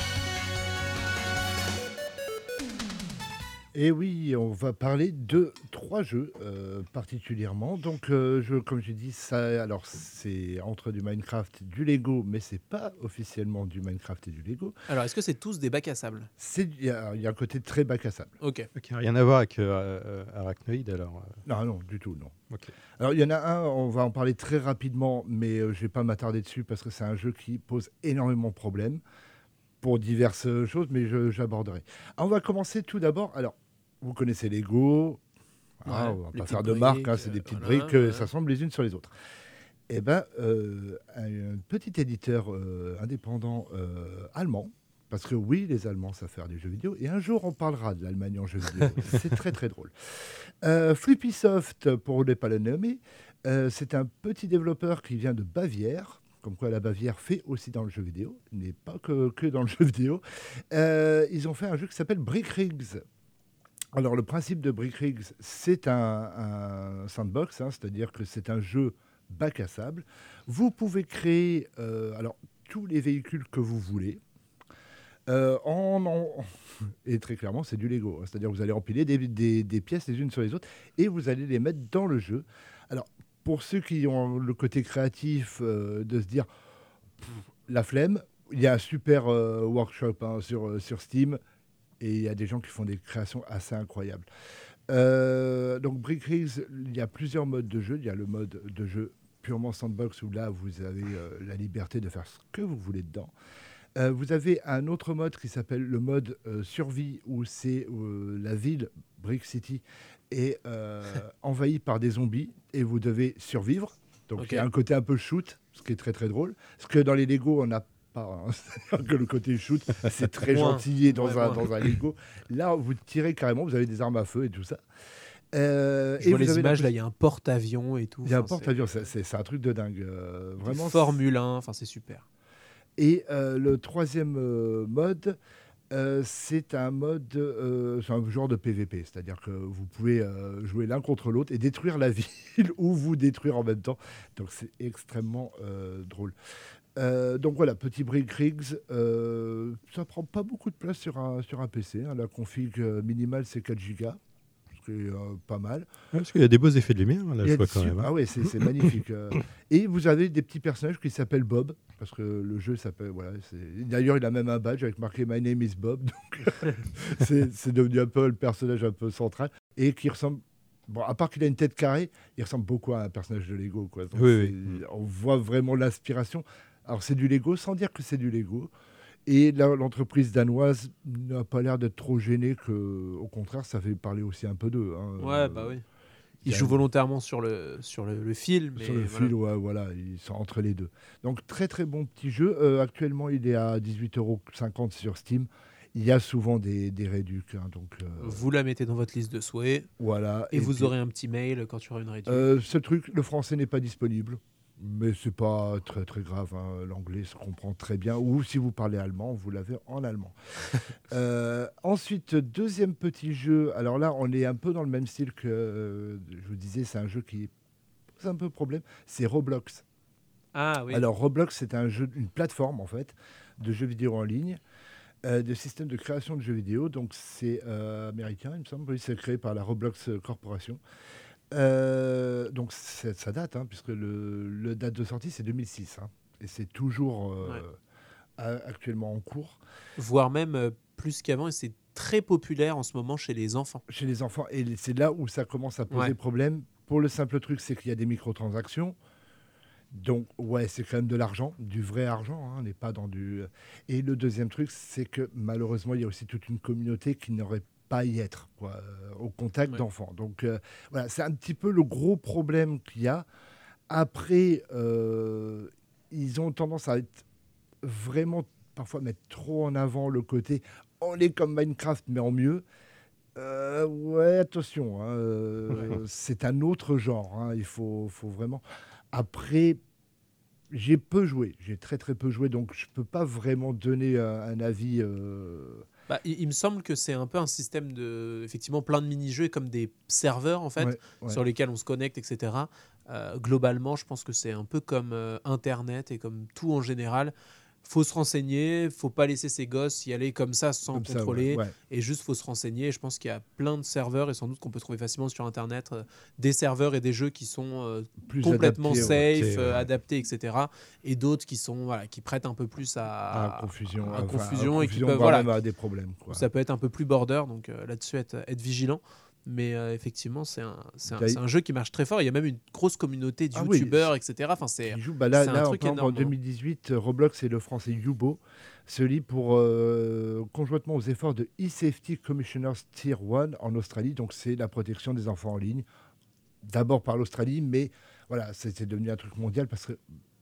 S3: Et oui, on va parler de 3 jeux particulièrement. Donc, comme j'ai dit, alors c'est entre du Minecraft, du Lego, mais c'est pas officiellement du Minecraft et du Lego.
S2: Alors, est-ce que c'est tous des bacs à sable ?
S3: Il y a un côté très bac à sable.
S2: Ok.
S4: Rien à voir avec Arachnoid alors.
S3: Non, du tout, non.
S4: Okay.
S3: Alors, il y en a un, on va en parler très rapidement, mais je ne vais pas m'attarder dessus parce que c'est un jeu qui pose énormément de problèmes pour diverses choses, mais j'aborderai. Alors, on va commencer tout d'abord. Alors, vous connaissez Lego. On ne va pas faire de marque, c'est des petites briques, ça ressemble les unes sur les autres. Eh bien, un petit éditeur indépendant allemand, parce que oui, les Allemands savent faire des jeux vidéo, et un jour on parlera de l'Allemagne en jeux vidéo. C'est très très drôle. Flippysoft, pour ne pas le nommer, c'est un petit développeur qui vient de Bavière. Comme quoi la Bavière fait aussi dans le jeu vidéo, n'est pas que dans le jeu vidéo. Ils ont fait un jeu qui s'appelle Brick Rigs. Alors le principe de Brick Rigs, c'est un sandbox, c'est-à-dire que c'est un jeu bac à sable. Vous pouvez créer tous les véhicules que vous voulez. Et très clairement, c'est du Lego. C'est-à-dire que vous allez empiler des pièces les unes sur les autres et vous allez les mettre dans le jeu. Alors, pour ceux qui ont le côté créatif de se dire la flemme, il y a un super workshop sur Steam et il y a des gens qui font des créations assez incroyables. Donc Brick Rigs, il y a plusieurs modes de jeu. Il y a le mode de jeu purement sandbox où là vous avez la liberté de faire ce que vous voulez dedans. Vous avez un autre mode qui s'appelle le mode survie où c'est la ville Brick City est envahie par des zombies et vous devez survivre. Donc il y a un côté un peu shoot, ce qui est très très drôle. Parce que dans les Lego, on n'a pas que le côté shoot, c'est très gentil dans un Lego. Là, vous tirez carrément, vous avez des armes à feu et tout ça.
S2: Je vois les images, là, il y a un porte-avions et tout.
S3: Il y a un porte-avions, c'est un truc de dingue. Vraiment.
S2: Formule 1, c'est super.
S3: Et le troisième mode, c'est un c'est un genre de PVP, c'est-à-dire que vous pouvez jouer l'un contre l'autre et détruire la ville ou vous détruire en même temps. Donc c'est extrêmement drôle. Donc voilà, petit Brick Rigs, ça prend pas beaucoup de place sur un PC. La config minimale, c'est 4 Go. C'est pas mal.
S4: Parce qu'il y a des beaux effets de lumière, là, je vois quand même.
S3: Ah oui, c'est magnifique. Et vous avez des petits personnages qui s'appellent Bob, parce que le jeu s'appelle... Voilà, d'ailleurs, il a même un badge avec marqué « My name is Bob », donc c'est devenu un peu le personnage un peu central, et qui ressemble... Bon, à part qu'il a une tête carrée, il ressemble beaucoup à un personnage de Lego, quoi. Donc on voit vraiment l'inspiration. Alors, c'est du Lego, sans dire que c'est du Lego. Et l'entreprise danoise n'a pas l'air d'être trop gênée, au contraire, ça fait parler aussi un peu d'eux.
S2: Ouais, bah oui. Ils jouent volontairement sur le fil. Mais
S3: sur le fil, voilà, ils sont entre les deux. Donc, très très bon petit jeu. Actuellement, il est à 18,50 € sur Steam. Il y a souvent des réducs. Donc,
S2: vous la mettez dans votre liste de souhaits.
S3: Voilà.
S2: Et vous aurez un petit mail quand il y aura une réduction.
S3: Ce truc, le français n'est pas disponible. Mais c'est pas très très grave, l'anglais se comprend très bien. Ou si vous parlez allemand, vous l'avez en allemand. Ensuite, deuxième petit jeu. Alors là, on est un peu dans le même style que je vous disais, c'est un jeu qui pose un peu problème. C'est Roblox.
S2: Ah oui.
S3: Alors Roblox, c'est une plateforme en fait de jeux vidéo en ligne, de système de création de jeux vidéo. Donc c'est américain, il me semble. Oui, c'est créé par la Roblox Corporation. Donc ça date, puisque le date de sortie c'est 2006, et c'est toujours actuellement en cours.
S2: Voire même plus qu'avant, et c'est très populaire en ce moment chez les enfants.
S3: Chez les enfants, et c'est là où ça commence à poser problème. Pour le simple truc, c'est qu'il y a des microtransactions. Donc c'est quand même de l'argent, du vrai argent, on n'est pas dans du... Et le deuxième truc, c'est que malheureusement, il y a aussi toute une communauté qui n'aurait pas y être, au contact d'enfants. Donc voilà, c'est un petit peu le gros problème qu'il y a. Après, ils ont tendance à être vraiment, parfois mettre trop en avant le côté on est comme Minecraft mais en mieux. Attention, c'est un autre genre, il faut vraiment... Après, j'ai très très peu joué, donc je peux pas vraiment donner un avis...
S2: il me semble que c'est un peu un système de, effectivement, plein de mini-jeux comme des serveurs en fait, sur lesquels on se connecte, etc. Globalement, je pense que c'est un peu comme Internet et comme tout en général. faut se renseigner, faut pas laisser ses gosses y aller comme ça sans contrôler, et juste faut se renseigner. Je pense qu'il y a plein de serveurs, et sans doute qu'on peut trouver facilement sur Internet des serveurs et des jeux qui sont complètement safe, adaptés, etc. Et d'autres qui sont qui prêtent un peu plus à confusion et qui peuvent
S3: avoir des problèmes.
S2: Ça peut être un peu plus border, donc là-dessus être vigilant. Mais effectivement, c'est un jeu qui marche très fort. Il y a même une grosse communauté de youtubeurs, etc. Enfin, c'est un truc énorme.
S3: En 2018, Roblox et le français Yubo se lient pour conjointement aux efforts de eSafety Commissioners Tier 1 en Australie. Donc, c'est la protection des enfants en ligne. D'abord par l'Australie, mais voilà, c'est devenu un truc mondial parce que,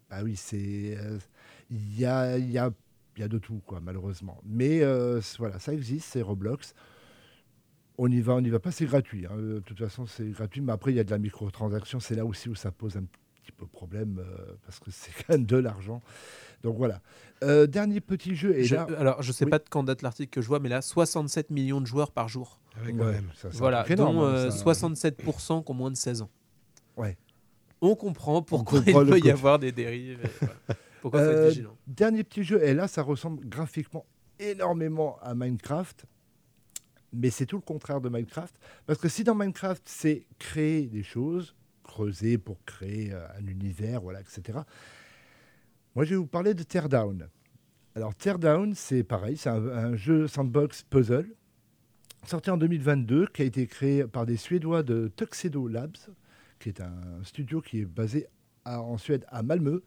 S3: il y a de tout, quoi, malheureusement. Mais voilà, ça existe, c'est Roblox. On y va pas, c'est gratuit. De toute façon, c'est gratuit, mais après, il y a de la microtransaction. C'est là aussi où ça pose un petit peu problème, parce que c'est quand même de l'argent. Donc voilà. Dernier petit jeu.
S2: Alors, je ne sais pas de quand date l'article que je vois, mais là, 67 millions de joueurs par jour.
S3: Ça,
S2: voilà, dont 67% qui ont moins de 16 ans.
S3: Ouais.
S2: On comprend pourquoi il peut y avoir des dérives. Pourquoi il faut être vigilant.
S3: Dernier petit jeu, et là, ça ressemble graphiquement énormément à Minecraft. Mais c'est tout le contraire de Minecraft. Parce que si dans Minecraft, c'est créer des choses, creuser pour créer un univers, etc. Moi, je vais vous parler de Teardown. Alors, Teardown, c'est pareil, c'est un jeu sandbox puzzle, sorti en 2022, qui a été créé par des Suédois de Tuxedo Labs, qui est un studio qui est basé en Suède, à Malmö.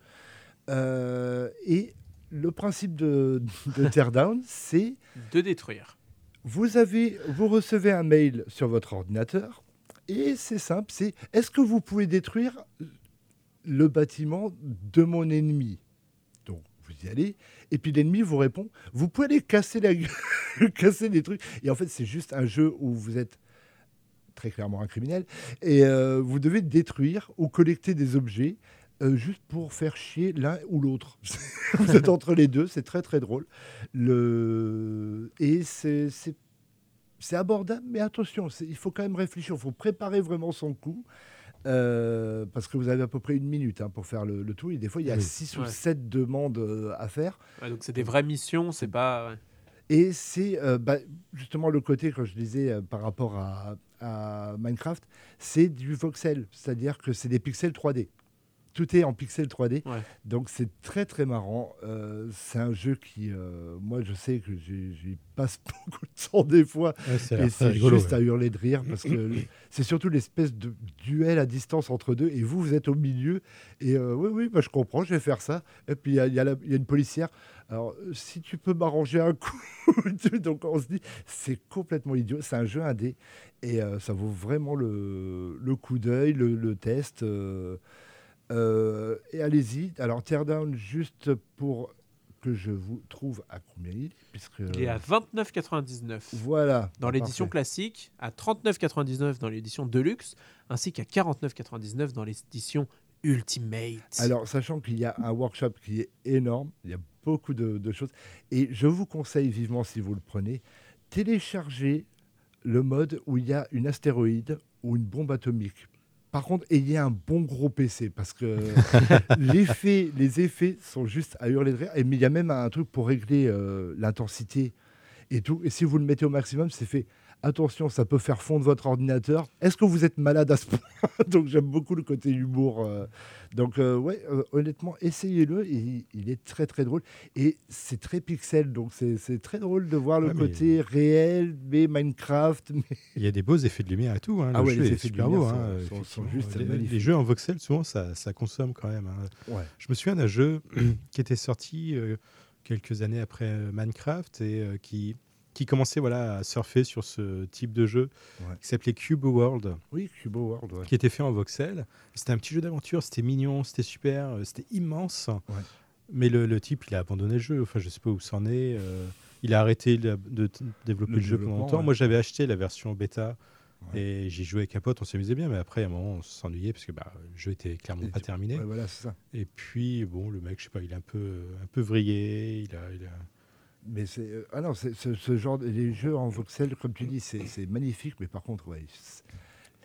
S3: Et le principe de Teardown, c'est...
S2: de détruire.
S3: Vous recevez un mail sur votre ordinateur et c'est simple, c'est est-ce que vous pouvez détruire le bâtiment de mon ennemi ? Donc vous y allez et puis l'ennemi vous répond vous pouvez aller casser la gueule, casser des trucs. Et en fait c'est juste un jeu où vous êtes très clairement un criminel et vous devez détruire ou collecter des objets. Juste pour faire chier l'un ou l'autre. Vous êtes entre les deux, c'est très très drôle. Et c'est abordable, mais attention, il faut quand même réfléchir, il faut préparer vraiment son coup, parce que vous avez à peu près 1 minute pour faire le tout, et des fois il y a 6 ou 7 demandes à faire.
S2: Donc c'est des vraies missions, c'est pas...
S3: Et c'est justement le côté, quand je disais par rapport à Minecraft, c'est du voxel, c'est-à-dire que c'est des pixels 3D. Tout est en pixel 3D, donc c'est très très marrant. C'est un jeu qui, moi je sais que j'y passe beaucoup de temps des fois, et c'est rigolo, juste à hurler de rire, parce que c'est surtout l'espèce de duel à distance entre deux, et vous êtes au milieu, et je comprends, je vais faire ça. Et puis il y a une policière, alors si tu peux m'arranger un coup, donc on se dit, c'est complètement idiot, c'est un jeu indé, et ça vaut vraiment le coup d'œil, le test. Et allez-y. Alors, Teardown, juste pour que je vous trouve à combien il est, puisque...
S2: Il est à 29,99.
S3: Voilà.
S2: Dans l'édition classique, à 39,99 dans l'édition Deluxe, ainsi qu'à 49,99 dans l'édition Ultimate.
S3: Alors, sachant qu'il y a un workshop qui est énorme, il y a beaucoup de choses, et je vous conseille vivement, si vous le prenez, téléchargez le mode où il y a une astéroïde ou une bombe atomique. Par contre, ayez un bon gros PC, parce que les effets sont juste à hurler de rire. Mais il y a même un truc pour régler l'intensité et tout. Et si vous le mettez au maximum, c'est fait. Attention, ça peut faire fondre votre ordinateur. Est-ce que vous êtes malade à ce point ? Donc j'aime beaucoup le côté humour. Donc honnêtement, essayez-le. Il est très très drôle. Et c'est très pixel, donc c'est très drôle de voir le côté réel, mais Minecraft. Mais...
S4: Il y a des beaux effets de lumière et tout. Hein. Le jeu est super beau.
S3: Sont juste
S4: les jeux en voxel, souvent, ça consomme quand même. Hein. Ouais. Je me souviens d'un jeu qui était sorti quelques années après Minecraft et qui commençait à surfer sur ce type de jeu qui s'appelait Cubo World.
S3: Oui, Cubo World. Ouais.
S4: Qui était fait en voxel. C'était un petit jeu d'aventure, c'était mignon, c'était super, c'était immense. Ouais. Mais le type, il a abandonné le jeu. Enfin, je ne sais pas où c'en est. Il a arrêté de développer le jeu pendant longtemps. Ouais. Moi, j'avais acheté la version bêta et j'y jouais avec un pote, on s'amusait bien. Mais après, à un moment, on s'ennuyait parce que le jeu était clairement pas terminé.
S3: Ouais, voilà, c'est ça.
S4: Et puis, le mec, je sais pas, il est un peu vrillé. Il a...
S3: Mais c'est ce genre les jeux en voxel, comme tu dis, c'est magnifique, mais par contre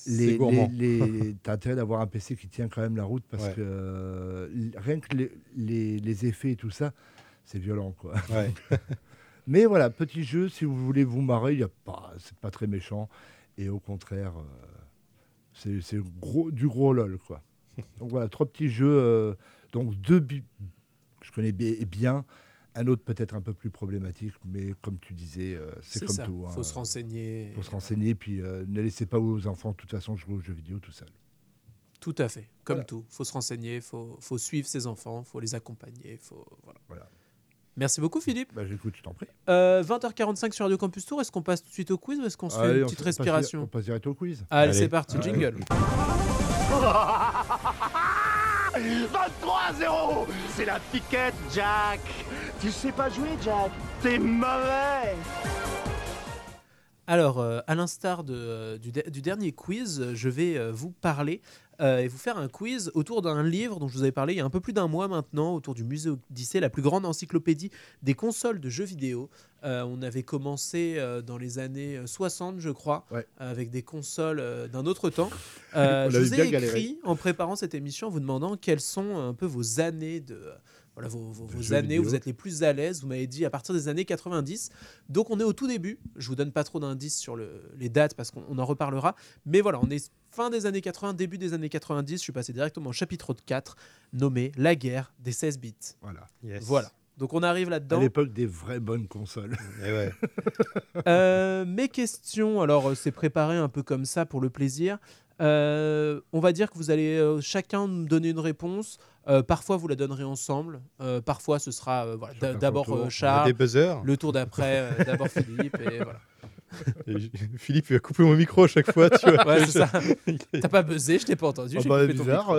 S3: T'as intérêt d'avoir un PC qui tient quand même la route parce que rien que les effets et tout ça, c'est violent, quoi.
S4: Ouais.
S3: Mais voilà, petit jeu, si vous voulez vous marrer, c'est pas très méchant. Et au contraire, c'est du gros lol, quoi. Donc voilà, 3 petits jeux. Donc 2 je connais bien. Un autre peut-être un peu plus problématique, mais comme tu disais, c'est comme
S2: ça.
S3: tout.
S2: Faut se renseigner.
S3: Faut se renseigner, puis ne laissez pas vos enfants, de toute façon, jouer aux jeux vidéo tout seul.
S2: Tout à fait, comme tout. Faut se renseigner, faut suivre ses enfants, faut les accompagner. Voilà. Merci beaucoup, Philippe.
S3: J'écoute, je t'en prie.
S2: 20h45 sur Radio Campus Tour. Est-ce qu'on passe tout de suite au quiz ou est-ce qu'on se fait une petite respiration ?
S3: On passe direct au quiz.
S2: Allez, c'est parti, jingle.
S6: 23-0. C'est la piquette, Jack. Tu sais pas jouer, Jack. T'es mauvais.
S2: Alors, à l'instar du dernier quiz, je vais vous parler et vous faire un quiz autour d'un livre dont je vous avais parlé il y a un peu plus d'un mois maintenant, autour du Musée Odyssée, la plus grande encyclopédie des consoles de jeux vidéo. On avait commencé dans les années 60, je crois, avec des consoles d'un autre temps. Je vous ai écrit en préparant cette émission en vous demandant quelles sont un peu vos années de... Voilà vos années où vous êtes les plus à l'aise. Vous m'avez dit à partir des années 90. Donc on est au tout début. Je vous donne pas trop d'indices sur les dates parce qu'on en reparlera. Mais voilà, on est fin des années 80, début des années 90. Je suis passé directement au chapitre 4 nommé La guerre des 16 bits.
S3: Voilà.
S4: Yes.
S2: Voilà. Donc on arrive là-dedans.
S3: À l'époque des vraies bonnes consoles.
S2: Mes questions, alors c'est préparé un peu comme ça pour le plaisir. On va dire que vous allez chacun me donner une réponse. Parfois vous la donnerez ensemble. Parfois ce sera d'abord Charles,
S4: des buzzers.
S2: le tour d'après d'abord Philippe et voilà.
S4: Et Philippe il va couper mon micro à chaque fois, tu vois.
S2: Ouais, c'est ça. T'as pas buzzé, je t'ai pas entendu. J'ai coupé ton micro.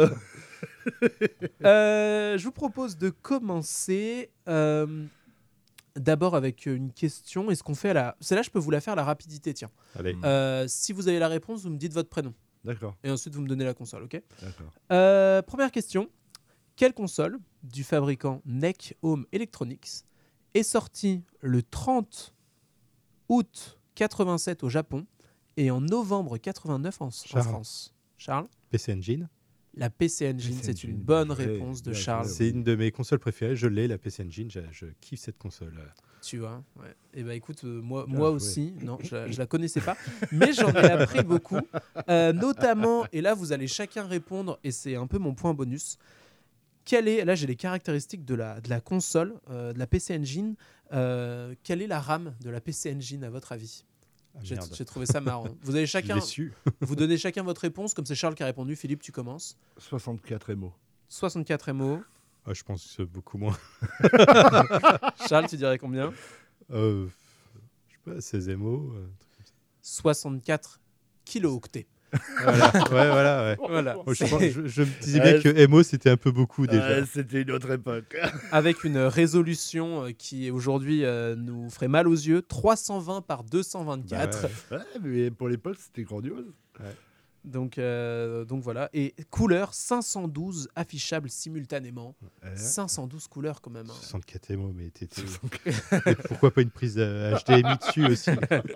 S2: Je vous propose de commencer d'abord avec une question. Est-ce qu'on fait celle-là, je peux vous la faire à la rapidité, tiens.
S4: Allez.
S2: Si vous avez la réponse, vous me dites votre prénom.
S3: D'accord.
S2: Et ensuite, vous me donnez la console, ok ?
S3: D'accord.
S2: Première question. Quelle console du fabricant NEC Home Electronics est sortie le 30 août 87 au Japon et en novembre 89 en France ? Charles ?
S4: PC Engine.
S2: La PC Engine, c'est une bonne réponse de Charles.
S4: C'est une de mes consoles préférées. Je l'ai, la PC Engine. Je kiffe cette console.
S2: Tu vois, ouais. Et bah écoute, moi aussi, non, je la connaissais pas, mais j'en ai appris beaucoup, notamment. Et là, vous allez chacun répondre, et c'est un peu mon point bonus. Là, j'ai les caractéristiques de la console, de la PC Engine. Quelle est la RAM de la PC Engine à votre avis ? J'ai trouvé ça marrant. Vous allez chacun, vous donnez chacun votre réponse, comme c'est Charles qui a répondu. Philippe, tu commences.
S3: 64 MO.
S2: 64 MO.
S4: Je pense beaucoup moins.
S2: Charles, tu dirais combien ?
S4: Je sais pas, 16 MO.
S2: 64 kilooctets.
S4: Voilà. Je me disais bien que MO c'était un peu beaucoup déjà.
S3: C'était une autre époque.
S2: Avec une résolution qui aujourd'hui nous ferait mal aux yeux, 320 par 224.
S3: Mais pour l'époque c'était grandiose.
S2: Ouais. Donc voilà. Et couleurs 512 affichables simultanément. 512 couleurs quand même.
S4: 64 MO, mais pourquoi pas une prise HDMI dessus aussi.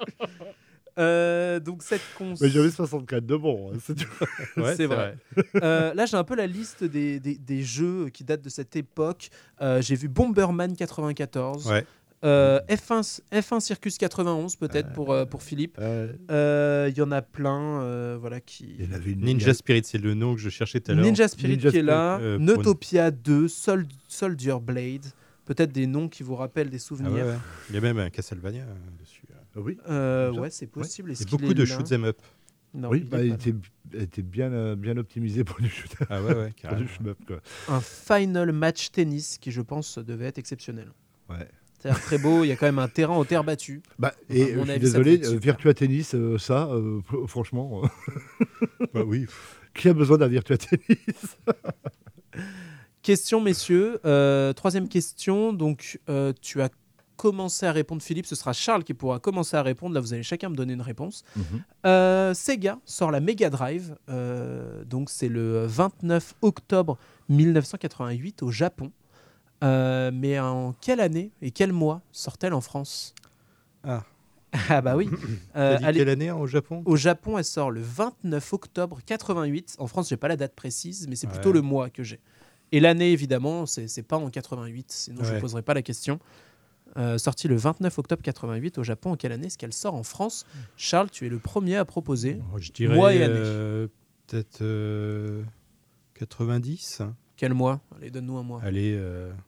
S2: Donc cette console.
S3: Mais j'avais 64 de bon.
S2: C'est vrai. Là, j'ai un peu la liste des jeux qui datent de cette époque. J'ai vu Bomberman 94.
S4: Ouais.
S2: F1 Circus 91 peut-être pour Philippe. Il y en a plein. Voilà qui.
S4: Ninja Spirit, c'est le nom que je cherchais tout à l'heure.
S2: Ninja Spirit qui est là. Notopia 2, Soldier Blade. Peut-être des noms qui vous rappellent des souvenirs.
S4: Ouais. Il y a même un Castlevania dessus.
S3: Oui.
S2: Ouais, c'est possible.
S4: Il y a beaucoup de shoot'em up.
S3: Non, oui, il était bien optimisé pour du shoot'em.
S4: Ah ouais, carrément.
S2: Un Final Match Tennis qui, je pense, devait être exceptionnel.
S3: Ouais.
S2: C'est-à-dire très beau, il y a quand même un terrain en terre battue.
S3: Et je suis désolé, Virtua Tennis, franchement.
S4: Oui.
S3: Qui a besoin d'un Virtua Tennis?
S2: Question, messieurs. Troisième question. Donc, tu as commencé à répondre, Philippe. Ce sera Charles qui pourra commencer à répondre. Là, vous allez chacun me donner une réponse. Sega sort la Mega Drive. Donc, c'est le 29 octobre 1988 au Japon. Mais en quelle année et quel mois sort-elle en France ? Ah bah oui.
S4: Quelle année au Japon ?
S2: Au Japon, elle sort le 29 octobre 88. En France, j'ai pas la date précise, mais c'est plutôt le mois que j'ai. Et l'année, évidemment, c'est pas en 88, sinon je ne poserai pas la question. Sortie le 29 octobre 88 au Japon. En quelle année est-ce qu'elle sort en France ? Charles, tu es le premier à proposer.
S4: Je dirais
S2: mois et année.
S4: Peut-être 90.
S2: Quel mois ? Allez, donne-nous un mois.
S4: Allez,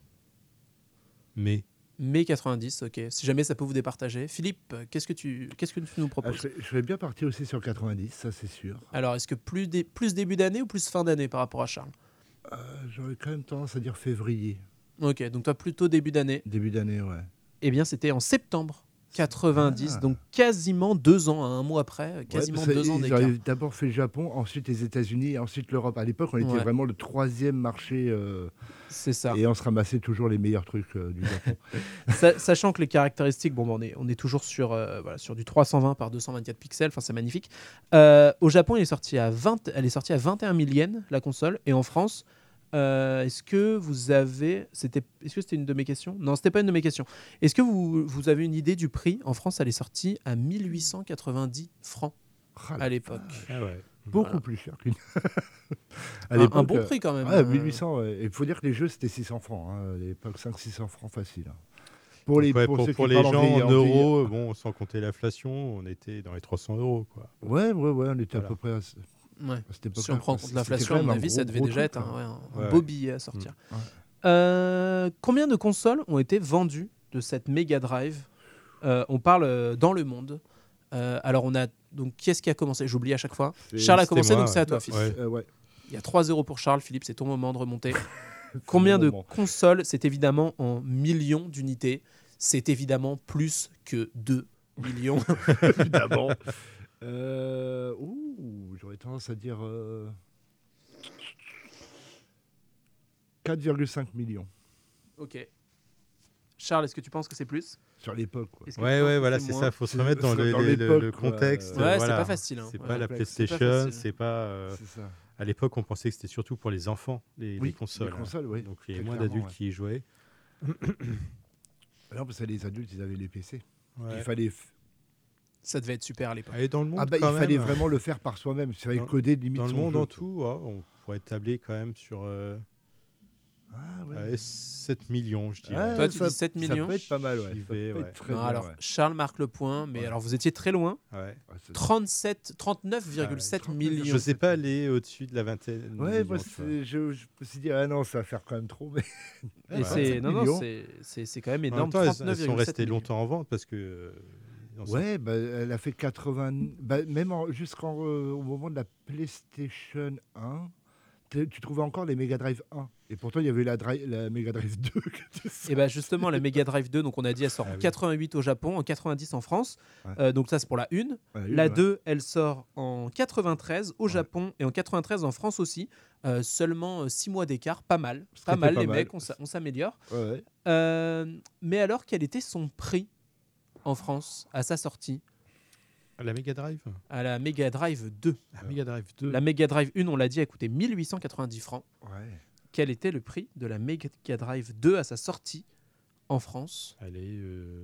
S4: mai.
S2: Mai 90, ok. Si jamais ça peut vous départager. Philippe, qu'est-ce que tu nous proposes ?
S3: Je vais bien partir aussi sur 90, ça c'est sûr.
S2: Alors, est-ce que plus début d'année ou plus fin d'année par rapport à Charles ?
S3: J'aurais quand même tendance à dire février.
S2: Ok, donc toi plutôt début d'année.
S3: Début d'année, ouais.
S2: Eh bien, c'était en septembre 90, donc quasiment 2 ans, un mois après, quasiment 2 ans d'écart.
S3: Ils avaient d'abord fait le Japon, ensuite les États-Unis et ensuite l'Europe. À l'époque, on était vraiment le 3e marché.
S2: C'est ça.
S3: Et on se ramassait toujours les meilleurs trucs du Japon.
S2: Sachant que les caractéristiques, on est toujours sur du 320 par 224 pixels, enfin c'est magnifique. Au Japon, elle est sortie à 21 000 yens, la console, et en France, est-ce que c'était une de mes questions ? Non, c'était pas une de mes questions. Est-ce que vous avez une idée du prix ? En France, elle est sortie à 1890 francs à l'époque.
S3: Beaucoup plus cher qu'une.
S2: Un bon prix quand même.
S3: 1800. Il faut dire que les jeux c'était 600 francs. À l'époque, 500-600 francs facile. Pour les
S4: gens en euros, sans compter l'inflation, on était dans les 300 €. Quoi.
S3: Ouais, on était à peu près.
S2: Si on prend en compte l'inflation, à mon avis, ça devait déjà être un beau billet à sortir. Combien de consoles ont été vendues de cette Mega Drive ? On parle dans le monde. Alors, on a. Donc, qui est-ce qui a commencé ? J'oublie à chaque fois. Charles a commencé, donc c'est à toi, Philippe. Il y a 3-0 pour Charles. Philippe, c'est ton moment de remonter. Combien de consoles ? C'est évidemment en millions d'unités. C'est évidemment plus que 2 millions.
S3: Évidemment. J'aurais tendance à dire 4,5 millions.
S2: Ok. Charles, est-ce que tu penses que c'est plus ?
S3: Sur l'époque.
S4: Voilà, c'est ça. Il faut se remettre dans le contexte.
S2: C'est pas facile.
S4: C'est pas la PlayStation, c'est pas. À l'époque, on pensait que c'était surtout pour les enfants, les consoles.
S3: Les consoles, oui.
S4: Donc il y avait moins d'adultes qui y jouaient.
S3: Non, parce que les adultes, ils avaient les PC.
S4: Ouais.
S3: Il fallait.
S2: Ça devait être super à l'époque.
S4: Et dans le monde,
S3: il fallait vraiment le faire par soi-même. Il fallait coder limite.
S4: Dans le monde en tout, on pourrait tabler quand même sur 7 millions, je dirais.
S2: Toi, tu dis 7 millions.
S3: Ça peut être pas mal,
S2: Charles marque le point, mais alors vous étiez très loin. 39,7 millions.
S4: Je ne sais pas aller au-dessus de la vingtaine.
S3: Je me suis dit, non, ça va faire quand même trop. Mais...
S2: c'est quand même énorme.
S4: En même temps, elles sont restées longtemps en vente parce que...
S3: elle a fait 80... même jusqu'au moment de la PlayStation 1, tu trouvais encore les Mega Drive 1. Et pourtant, il y avait la Mega Drive 2.
S2: Et justement, la Mega Drive 2, donc on a dit, elle sort en 88 au Japon, en 90 en France. Donc ça, c'est pour la 1. La 2, elle sort en 93 au Japon et en 93 en France aussi. Seulement 6 mois d'écart, pas mal. Pas mal, les mecs, on s'améliore. Mais alors, quel était son prix en France à sa sortie ?
S4: À la Mega Drive ?
S2: À la Mega Drive 2.
S4: Mega Drive 2.
S2: La Mega Drive 1, on l'a dit, a coûté 1890 francs. Quel était le prix de la Mega Drive 2 à sa sortie en France ?
S4: Elle est...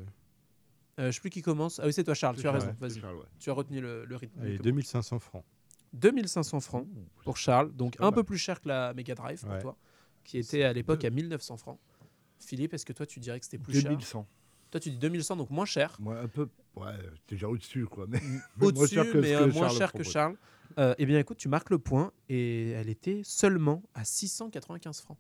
S2: je sais plus qui commence. Ah oui, c'est toi, Charles, tu as raison. Vas-y.
S3: Charles,
S2: tu as retenu le rythme.
S4: Elle est 2500 francs.
S2: 2500 francs pour Charles, donc un peu plus cher que la Mega Drive pour toi, qui était à l'époque à 1900 francs. Philippe, est-ce que toi, tu dirais que c'était plus
S3: 2100.
S2: cher ? Toi, tu dis 2100, donc moins cher.
S3: Moi, un peu. T'es déjà au-dessus, quoi. Mais
S2: au-dessus, mais moins cher que Charles. Eh bien, écoute, tu marques le point et elle était seulement à 695 francs.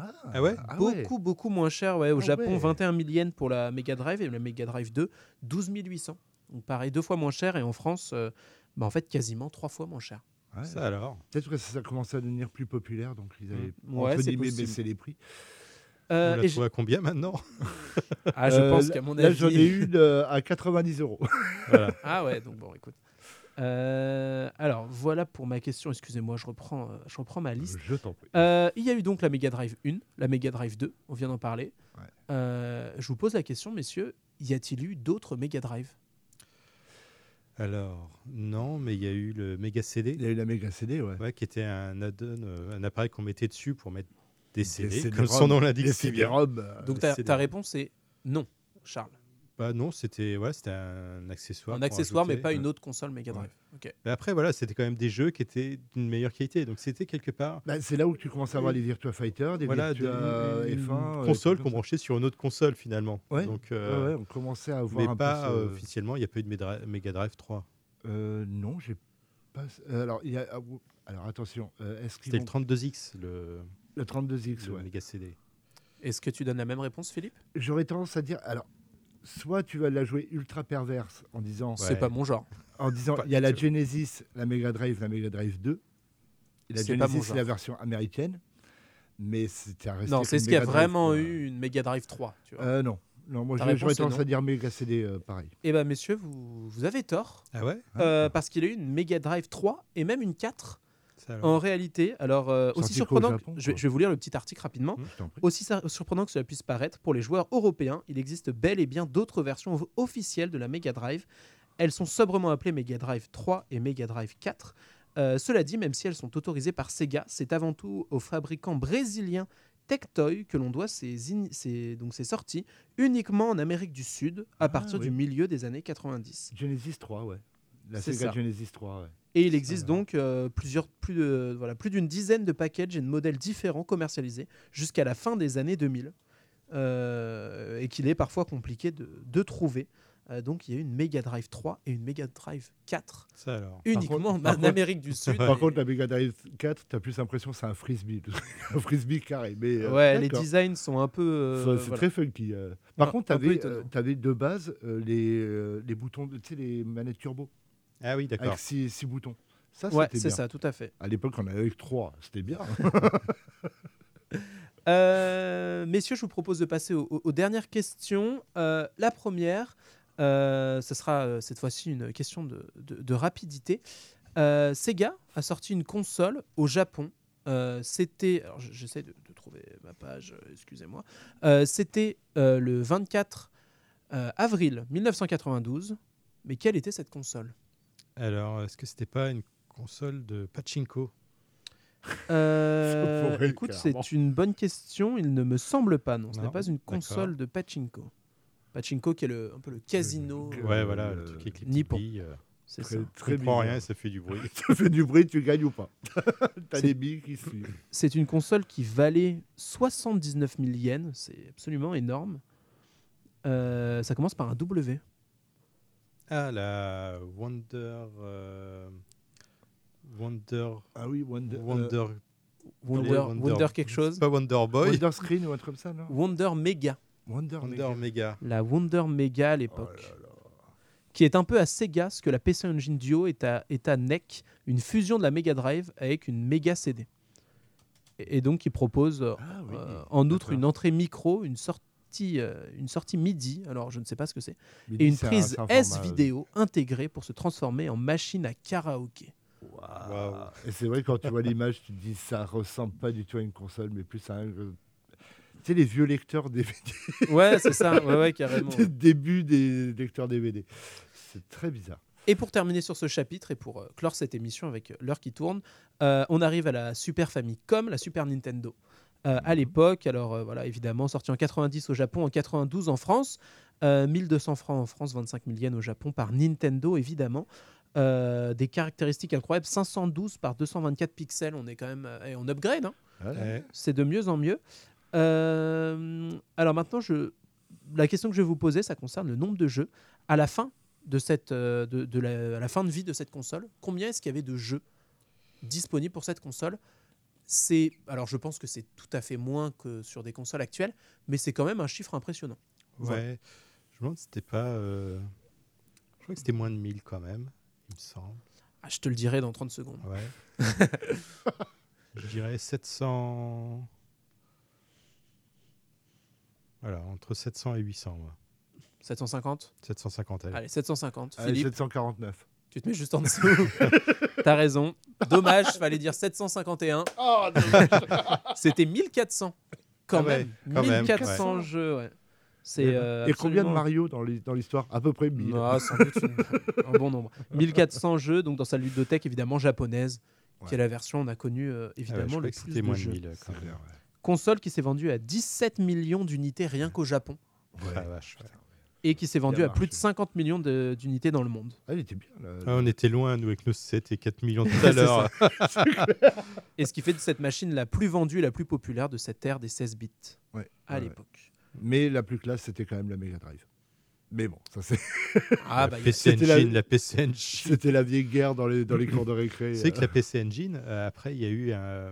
S2: Beaucoup moins cher. Au Japon, 21 000 yens pour la Mega Drive et la Mega Drive 2, 12 800. Donc pareil, 2 fois moins cher. Et en France, en fait, quasiment 3 fois moins cher.
S4: Ça alors.
S3: Peut-être que ça commençait à devenir plus populaire, donc ils avaient baissé les prix.
S4: On l'a trouvé à combien maintenant ?
S2: Je pense qu'à mon avis...
S3: Là, j'en ai une à 90 €.
S4: Voilà.
S2: Ah ouais, donc bon, écoute. Alors, voilà pour ma question. Excusez-moi, je reprends ma liste.
S3: Je t'en prie.
S2: Il y a eu donc la Mega Drive 1, la Mega Drive 2, on vient d'en parler. Je vous pose la question, messieurs, y a-t-il eu d'autres Mega Drive ?
S4: Alors, non, mais il y a eu le Mega CD.
S3: Il y a eu la Mega CD,
S4: qui était un add-on, un appareil qu'on mettait dessus pour mettre des CD, comme son nom l'indique.
S3: CD-ROM.
S2: Donc ta réponse est non, Charles.
S4: Non, c'était un accessoire.
S2: Un accessoire, mais pas une autre console Mega Drive.
S4: Ouais.
S2: Okay.
S4: Mais après, voilà, c'était quand même des jeux qui étaient d'une meilleure qualité. Donc c'était quelque part.
S3: C'est là où tu commences à avoir les Virtua Fighter, des Virtua F1.
S4: Une console qu'on branchait sur une autre console finalement.
S3: Ouais.
S4: Donc,
S3: on commençait à avoir
S4: mais pas officiellement, il n'y a pas eu de Mega Drive 3.
S3: Non, j'ai pas. Alors attention.
S4: C'était le 32X, le
S3: 32X,
S4: le Mega CD.
S2: Est-ce que tu donnes la même réponse, Philippe ?
S3: J'aurais tendance à dire. Alors, soit tu vas la jouer ultra perverse en disant.
S2: C'est pas mon genre.
S3: En disant, il y a la Genesis, la Mega Drive 2. Et la Genesis, c'est la version américaine. Mais c'était resté.
S2: Non, c'est ce qu'il y a vraiment eu une Mega Drive 3. Tu vois.
S3: Non, moi j'aurais tendance à dire Mega CD pareil.
S2: Eh bien, messieurs, vous avez tort.
S4: Ah ouais
S2: parce qu'il y a eu une Mega Drive 3 et même une 4. En réalité, alors aussi surprenant, je vais vous lire le petit article rapidement. Aussi surprenant que cela puisse paraître, pour les joueurs européens, il existe bel et bien d'autres versions officielles de la Mega Drive. Elles sont sobrement appelées Mega Drive 3 et Mega Drive 4. Cela dit, même si elles sont autorisées par Sega, c'est avant tout au fabricant brésilien Tectoy que l'on doit ces sorties uniquement en Amérique du Sud à partir du milieu des années 90.
S3: Genesis 3, ouais. La Sega Genesis 3, ouais.
S2: Et il existe donc plus d'une dizaine de packages et de modèles différents commercialisés jusqu'à la fin des années 2000 et qu'il est parfois compliqué de trouver. Donc il y a une Mega Drive 3 et une Mega Drive 4 uniquement en Amérique du Sud.
S3: Par contre, la Mega Drive 4, tu as plus l'impression que c'est un frisbee, un frisbee carré. Mais,
S2: les designs sont un peu...
S3: c'est très funky. Par contre, tu avais de base les boutons, tu sais, les manettes turbo.
S4: Ah oui, d'accord.
S3: Avec 6 boutons. Ça,
S2: ouais,
S3: c'était
S2: c'est
S3: bien.
S2: ça, tout à fait.
S3: À l'époque, on avait 3. C'était bien.
S2: Messieurs, je vous propose de passer aux dernières questions. La première, ce sera cette fois-ci une question de rapidité. Sega a sorti une console au Japon. C'était... Alors, j'essaie de trouver ma page, excusez-moi. C'était le 24 avril 1992. Mais quelle était cette console ?
S4: Alors, est-ce que c'était pas une console de pachinko ?
S2: Écoute, c'est une bonne question. Il ne me semble pas, non. Ce n'est pas une console de pachinko. Pachinko qui est un peu le casino.
S4: Ouais, voilà, le truc avec les
S2: nippon.
S4: billes.
S2: C'est ça.
S4: Très prend rien, ça fait du bruit.
S3: Ça fait du bruit, tu gagnes ou pas. T'as des billes qui suivent.
S2: C'est une console qui valait 79 000 yens. C'est absolument énorme. Ça commence par un W.
S4: Ah, la Wonder...
S3: Ah oui,
S2: Wonder quelque chose.
S4: Pas Wonder Boy.
S3: Wonder Screen ou un truc comme ça, non ?
S2: Wonder Mega.
S3: Wonder
S4: Mega.
S2: La Wonder Mega à l'époque. Qui est un peu à Sega, ce que la PC Engine Duo est à NEC, une fusion de la Mega Drive avec une Mega CD. Et donc qui propose en outre une entrée micro, une sortie MIDI, alors je ne sais pas ce que c'est, et une prise S-vidéo intégrée pour se transformer en machine à karaoké.
S3: Wow. Et c'est vrai, quand tu vois l'image, tu te dis ça ressemble pas du tout à une console, mais plus à un... Tu sais, les vieux lecteurs DVD.
S2: Ouais, c'est ça, ouais, carrément.
S3: Le début des lecteurs DVD. C'est très bizarre.
S2: Et pour terminer sur ce chapitre, et pour clore cette émission avec l'heure qui tourne, on arrive à la Super Famicom, la Super Nintendo. À l'époque, alors voilà, évidemment, sorti en 90 au Japon, en 92 en France, 1200 francs en France, 25 000 yens au Japon par Nintendo, évidemment. Des caractéristiques incroyables, 512 par 224 pixels, on est quand même, on upgrade, hein.
S3: Ouais.
S2: C'est de mieux en mieux. Alors maintenant, la question que je vais vous poser, ça concerne le nombre de jeux. À la fin de la fin de vie de cette console, combien est-ce qu'il y avait de jeux disponibles pour cette console ? Alors je pense que c'est tout à fait moins que sur des consoles actuelles, mais c'est quand même un chiffre impressionnant.
S4: Ouais,
S2: voilà.
S4: Je me demande si c'était pas... Je crois que c'était moins de 1000 quand même, il me semble.
S2: Ah, je te le dirai dans 30 secondes.
S4: Ouais. Je dirais 700... Voilà, entre 700 et 800. Moi.
S2: 750 ?
S4: 750, allez.
S2: Allez, 750.
S3: Allez,
S2: Philippe,
S3: 749.
S2: tu te mets juste en dessous. T'as raison. Dommage, fallait dire 751.
S3: Oh, dommage.
S2: C'était 1400. Quand même.
S4: Quand
S2: 1400
S4: même,
S2: jeux, ouais.
S3: Et combien de Mario dans l'histoire ? À peu près 1000.
S2: Non, sans doute un bon nombre. 1400 jeux, donc dans sa ludothèque évidemment japonaise, qui est la version on a connue évidemment le plus de jeux.
S4: 1000, quand même.
S2: Console qui s'est vendue à 17 millions d'unités rien qu'au Japon.
S3: Ouais.
S4: Ah, vache.
S2: et qui s'est vendu à plus de 50 millions d'unités dans le monde.
S3: Ah, il était bien. Là.
S4: On était loin, nous, avec nos 7 et 4 millions tout à l'heure.
S2: Et ce qui fait de cette machine la plus vendue et la plus populaire de cette ère des 16 bits à l'époque.
S3: Mais la plus classe, c'était quand même la Mega Drive. Mais bon, ça c'est...
S4: la PC Engine, la PC Engine.
S3: C'était la vieille guerre dans les cours de récré.
S4: C'est que la PC Engine, après, il y a eu un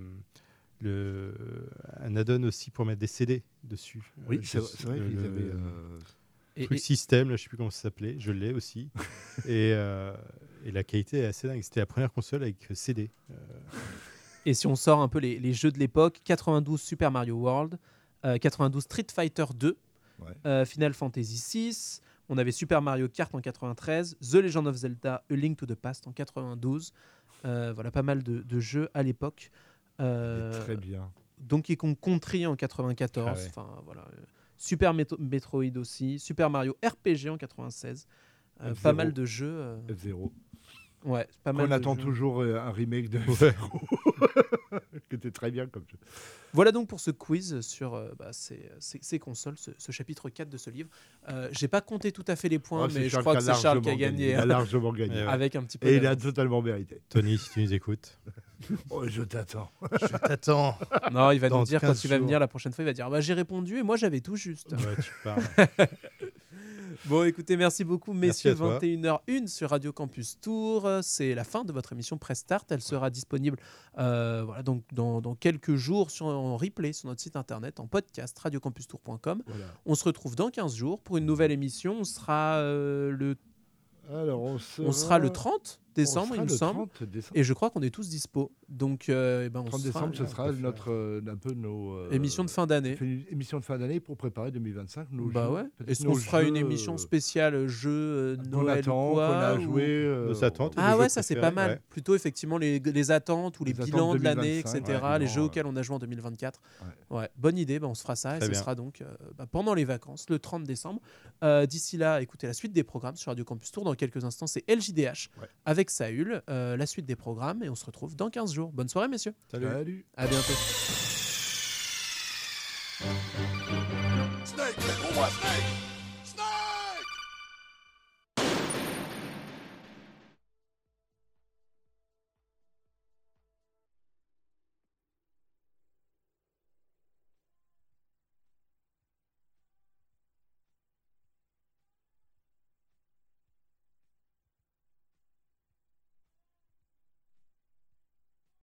S4: add-on aussi pour mettre des CD dessus.
S3: Oui, c'est vrai qu'ils avaient...
S4: truc système, là, je ne sais plus comment ça s'appelait, je l'ai aussi. et la qualité est assez dingue. C'était la première console avec CD.
S2: Et si on sort un peu les jeux de l'époque, 92 Super Mario World, 92 Street Fighter 2, Final Fantasy 6, on avait Super Mario Kart en 93, The Legend of Zelda A Link to the Past en 92. Voilà, pas mal de jeux à l'époque.
S3: Très bien.
S2: Donkey Kong Country en 94. Enfin, voilà. Super Metroid aussi, Super Mario RPG en 96. Pas mal de jeux.
S3: F0.
S2: Ouais, pas mal.
S3: On attend toujours un remake de F0. Qui était très bien comme jeu.
S2: Voilà donc pour ce quiz sur ces consoles, ce chapitre 4 de ce livre. J'ai pas compté tout à fait les points, mais je crois que c'est Charles qui a gagné.
S3: Il a largement gagné.
S2: Avec un petit peu.
S3: Et il a totalement mérité.
S4: Tony, si tu nous écoutes.
S3: Je t'attends.
S4: Je t'attends.
S2: Non, il va nous dire quand il va venir la prochaine fois, il va dire j'ai répondu et moi j'avais tout juste.
S4: Ouais, tu parles.
S2: Bon, écoutez, merci beaucoup, messieurs. 21h01 sur Radio Campus Tour. C'est la fin de votre émission Press Start. Elle sera disponible donc dans quelques jours en replay sur notre site internet, en podcast, radiocampustour.com. Voilà. On se retrouve dans 15 jours pour une nouvelle émission. On sera le 30 décembre, il me semble. Et je crois qu'on est tous dispo. Donc,
S3: 30 décembre, ce sera un peu nos...
S2: émission de fin d'année.
S3: Émission de fin d'année pour préparer 2025.
S2: Est-ce qu'on fera une émission spéciale jeux Noël
S3: qu'on a joué
S4: nos attentes.
S2: Ça c'est pas mal. Ouais. Plutôt effectivement les attentes ou les bilans de l'année, etc. Les jeux auxquels on a joué en 2024. Ouais. Bonne idée, on se fera ça. Et ce sera donc pendant les vacances, le 30 décembre. D'ici là, écoutez la suite des programmes sur Radio Campus Tour. Dans quelques instants, c'est LJDH avec Saül, la suite des programmes, et on se retrouve dans 15 jours. Bonne soirée, messieurs.
S3: Salut.
S2: À bientôt.
S6: Snake, pour moi, Snake.